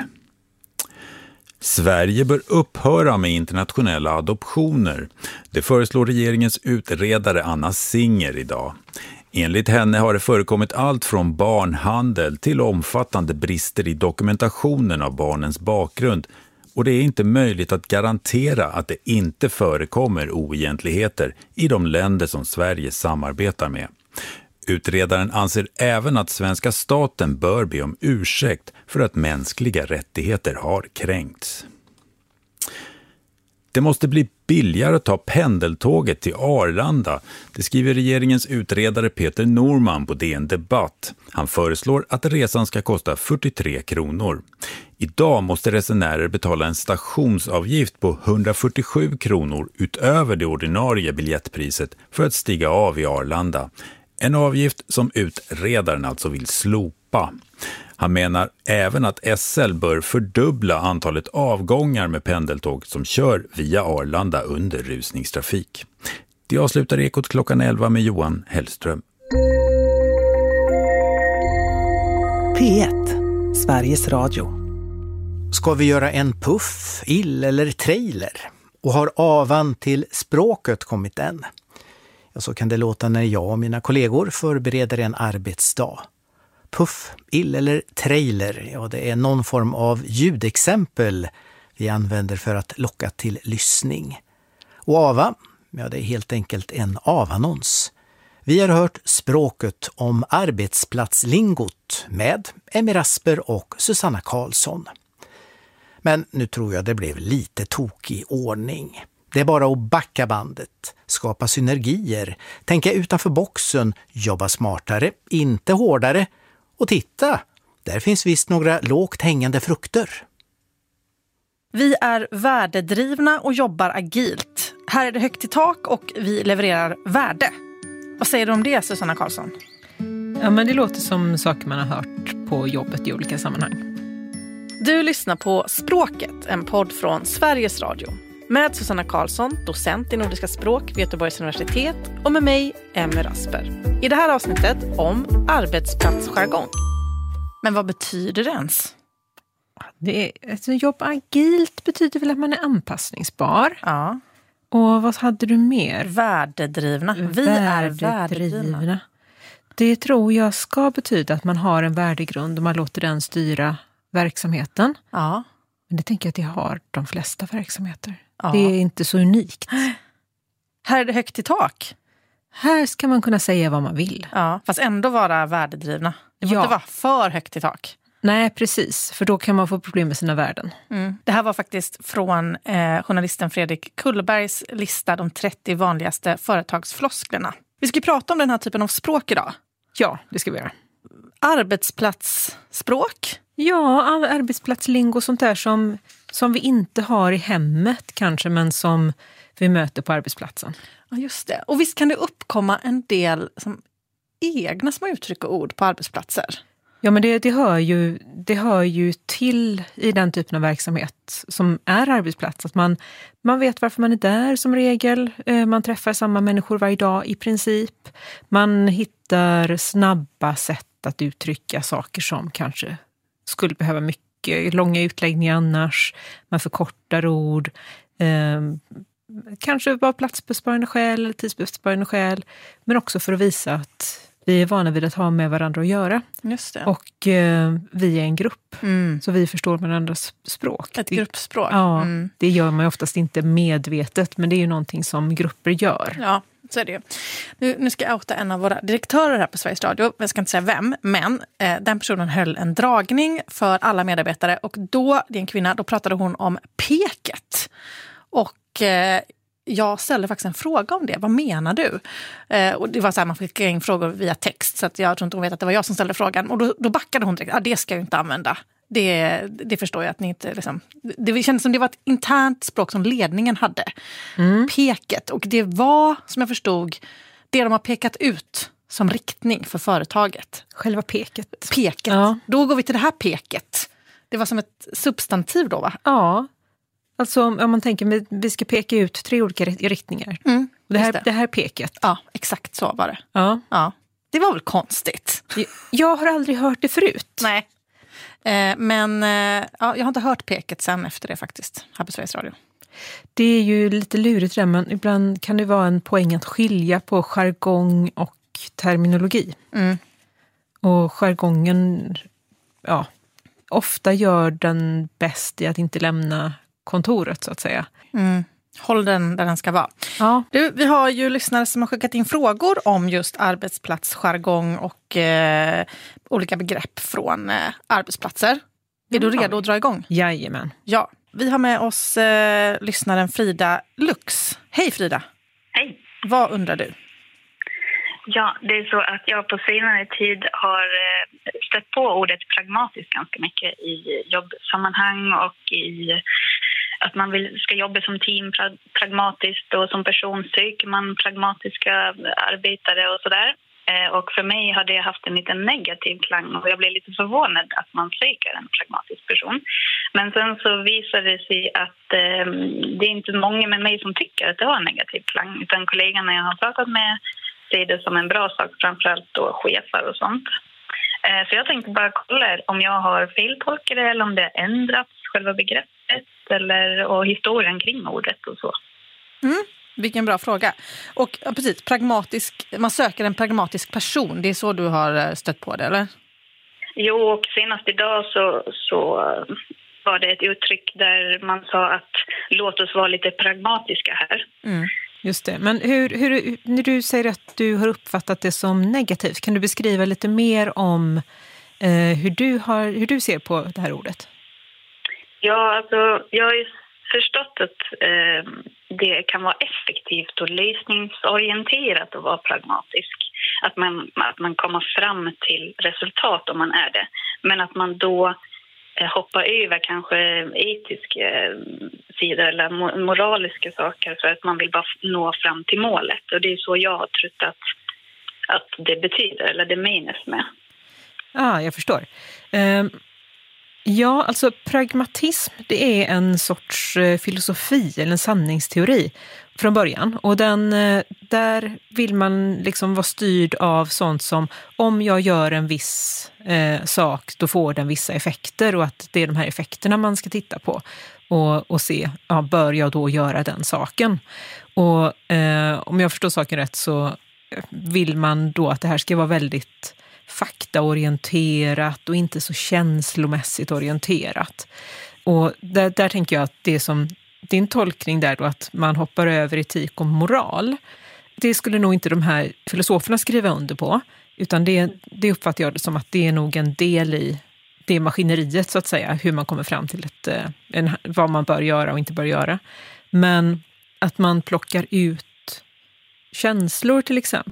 C: Sverige bör upphöra med internationella adoptioner. Det föreslår regeringens utredare Anna Singer idag. Enligt henne har det förekommit allt från barnhandel till omfattande brister i dokumentationen av barnens bakgrund. Och det är inte möjligt att garantera att det inte förekommer oegentligheter i de länder som Sverige samarbetar med. Utredaren anser även att svenska staten bör be om ursäkt för att mänskliga rättigheter har kränkts. Det måste bli billigare att ta pendeltåget till Arlanda. Det skriver regeringens utredare Peter Norman på DN Debatt. Han föreslår att resan ska kosta 43 kronor. Idag måste resenärer betala en stationsavgift på 147 kronor utöver det ordinarie biljettpriset för att stiga av i Arlanda. En avgift som utredaren alltså vill slopa. Han menar även att SL bör fördubbla antalet avgångar med pendeltåg som kör via Arlanda under rusningstrafik. Det avslutar Ekot klockan 11 med Johan Hellström.
H: P1, Sveriges Radio. Ska vi göra en puff, ill eller trailer? Och har avan till språket kommit än? Ja, så kan det låta när jag och mina kollegor förbereder en arbetsdag. Puff, ill eller trailer, ja det är någon form av ljudexempel vi använder för att locka till lyssning. Och ava, ja det är helt enkelt en avannons. Vi har hört språket om arbetsplatslingot med Emmy Rasper och Susanna Karlsson. Men nu tror jag det blev lite tokig ordning. Det är bara att backa bandet, skapa synergier, tänka utanför boxen, jobba smartare, inte hårdare. Och titta, där finns visst några lågt hängande frukter.
B: Vi är värdedrivna och jobbar agilt. Här är det högt i tak och vi levererar värde. Vad säger du om det, Susanna Karlsson?
E: Ja, men det låter som saker man har hört på jobbet i olika sammanhang.
B: Du lyssnar på Språket, en podd från Sveriges Radio. Med Susanna Karlsson, docent i nordiska språk vid Göteborgs universitet, och med mig, Emmy Rasper. I det här avsnittet om arbetsplatsjargong. Men vad betyder det ens?
E: Jobb agilt betyder väl att man är anpassningsbar.
B: Ja.
E: Och vad hade du mer?
B: Värdedrivna. Vi är värdedrivna.
E: Det tror jag ska betyda att man har en värdegrund och man låter den styra verksamheten.
B: Ja.
E: Men det tänker jag att det har de flesta verksamheter.
B: Ja.
E: Det är inte så unikt.
B: Här är det högt i tak.
E: Här ska man kunna säga vad man vill.
B: Ja, fast ändå vara värdedrivna. Det får inte vara för högt i tak.
E: Nej, precis. För då kan man få problem med sina värden.
B: Mm. Det här var faktiskt från journalisten Fredrik Kullbergs lista de 30 vanligaste företagsflosklerna. Vi ska prata om den här typen av språk idag.
E: Ja, det ska vi göra.
B: Arbetsplatsspråk?
E: Ja, arbetsplatslingo, sånt där som vi inte har i hemmet kanske, men som vi möter på arbetsplatsen.
B: Ja, just det. Och visst kan det uppkomma en del som egna små uttryck och ord på arbetsplatser?
E: Ja, men det hör ju till i den typen av verksamhet som är arbetsplats. Att man vet varför man är där som regel. Man träffar samma människor varje dag i princip. Man hittar snabba sätt att uttrycka saker som kanske skulle behöva mycket långa utläggningar annars. Man förkortar ord. Kanske bara platsbesparande skäl eller tidsbesparande skäl. Men också för att visa att vi är vana vid att ha med varandra att göra.
B: Just det.
E: Och vi är en grupp. Så vi förstår varandras språk.
B: Ett gruppspråk.
E: Ja, det gör man oftast inte medvetet. Men det är ju någonting som grupper gör.
B: Ja, så är det ju. Nu ska jag outa en av våra direktörer här på Sveriges Radio. Jag ska inte säga vem, men den personen höll en dragning för alla medarbetare. Och då, det är en kvinna, då pratade hon om peket. Och jag ställde faktiskt en fråga om det. Vad menar du? Och det var så här, man fick in frågor via text. Så att jag tror inte hon vet att det var jag som ställde frågan. Och då backade hon direkt. Det ska jag inte använda. Det förstår jag att ni inte... Liksom, det kändes som det var ett internt språk som ledningen hade. Peket. Och det var, som jag förstod, det de har pekat ut som riktning för företaget.
E: Själva peket.
B: Peket. Ja. Då går vi till det här peket. Det var som ett substantiv då, va?
E: Ja. Alltså om man tänker, vi ska peka ut 3 olika riktningar. Det här peket.
B: Ja, exakt så var det.
E: Ja.
B: Det var väl konstigt.
E: Jag har aldrig hört det förut.
B: Nej. Men jag har inte hört peket sen efter det faktiskt, här på Sveriges Radio.
E: Det är ju lite lurigt där, men ibland kan det vara en poäng att skilja på jargong och terminologi. Och jargongen, ofta gör den bäst i att inte lämna kontoret så att säga.
B: Håll den där den ska vara.
E: Ja.
B: Vi har ju lyssnare som har skickat in frågor om just arbetsplatsjargong och olika begrepp från arbetsplatser. Är du redo att dra igång?
E: Jajamän.
B: Ja, vi har med oss lyssnaren Frida Lux. Hej Frida.
W: Hej.
B: Vad undrar du?
W: Ja, det är så att jag på senare tid har stött på ordet pragmatiskt ganska mycket i jobbsammanhang och i att man ska jobba som team pragmatiskt och som person söker man pragmatiska arbetare och sådär. Och för mig har det haft en lite negativ klang och jag blev lite förvånad att man söker en pragmatisk person. Men sen så visade det sig att det är inte många med mig som tycker att det har en negativ klang, utan kollegorna jag har pratat med ser det som en bra sak, framförallt då chefer och sånt. Så jag tänkte bara kolla om jag har feltolkat det eller om det har ändrats själva begreppet och historien kring ordet och så.
B: Vilken bra fråga. Och ja, precis, pragmatisk, man söker en pragmatisk person. Det är så du har stött på det, eller?
W: Jo, och senast idag så var det ett uttryck där man sa att låt oss vara lite pragmatiska här.
E: Just det. Men när du säger att du har uppfattat det som negativt, kan du beskriva lite mer om hur du ser på det här ordet?
W: Ja, alltså jag har ju förstått att det kan vara effektivt och lösningsorienterat att vara pragmatisk. Att man kommer fram till resultat om man är det. Men att man då hoppar över kanske etiska sidor eller moraliska saker för att man vill bara nå fram till målet. Och det är så jag har trott att det betyder, eller det menas med.
E: Jag förstår. Ja, alltså pragmatism, det är en sorts filosofi eller en sanningsteori från början. Och där vill man liksom vara styrd av sånt som om jag gör en viss sak, då får den vissa effekter, och att det är de här effekterna man ska titta på och se, bör jag då göra den saken? Och om jag förstår saken rätt så vill man då att det här ska vara väldigt faktaorienterat och inte så känslomässigt orienterat. Och där tänker jag att det som din tolkning där då, att man hoppar över etik och moral, det skulle nog inte de här filosoferna skriva under på, utan det uppfattar jag det som att det är nog en del i det maskineriet så att säga, hur man kommer fram till vad man bör göra och inte bör göra. Men att man plockar ut känslor till exempel,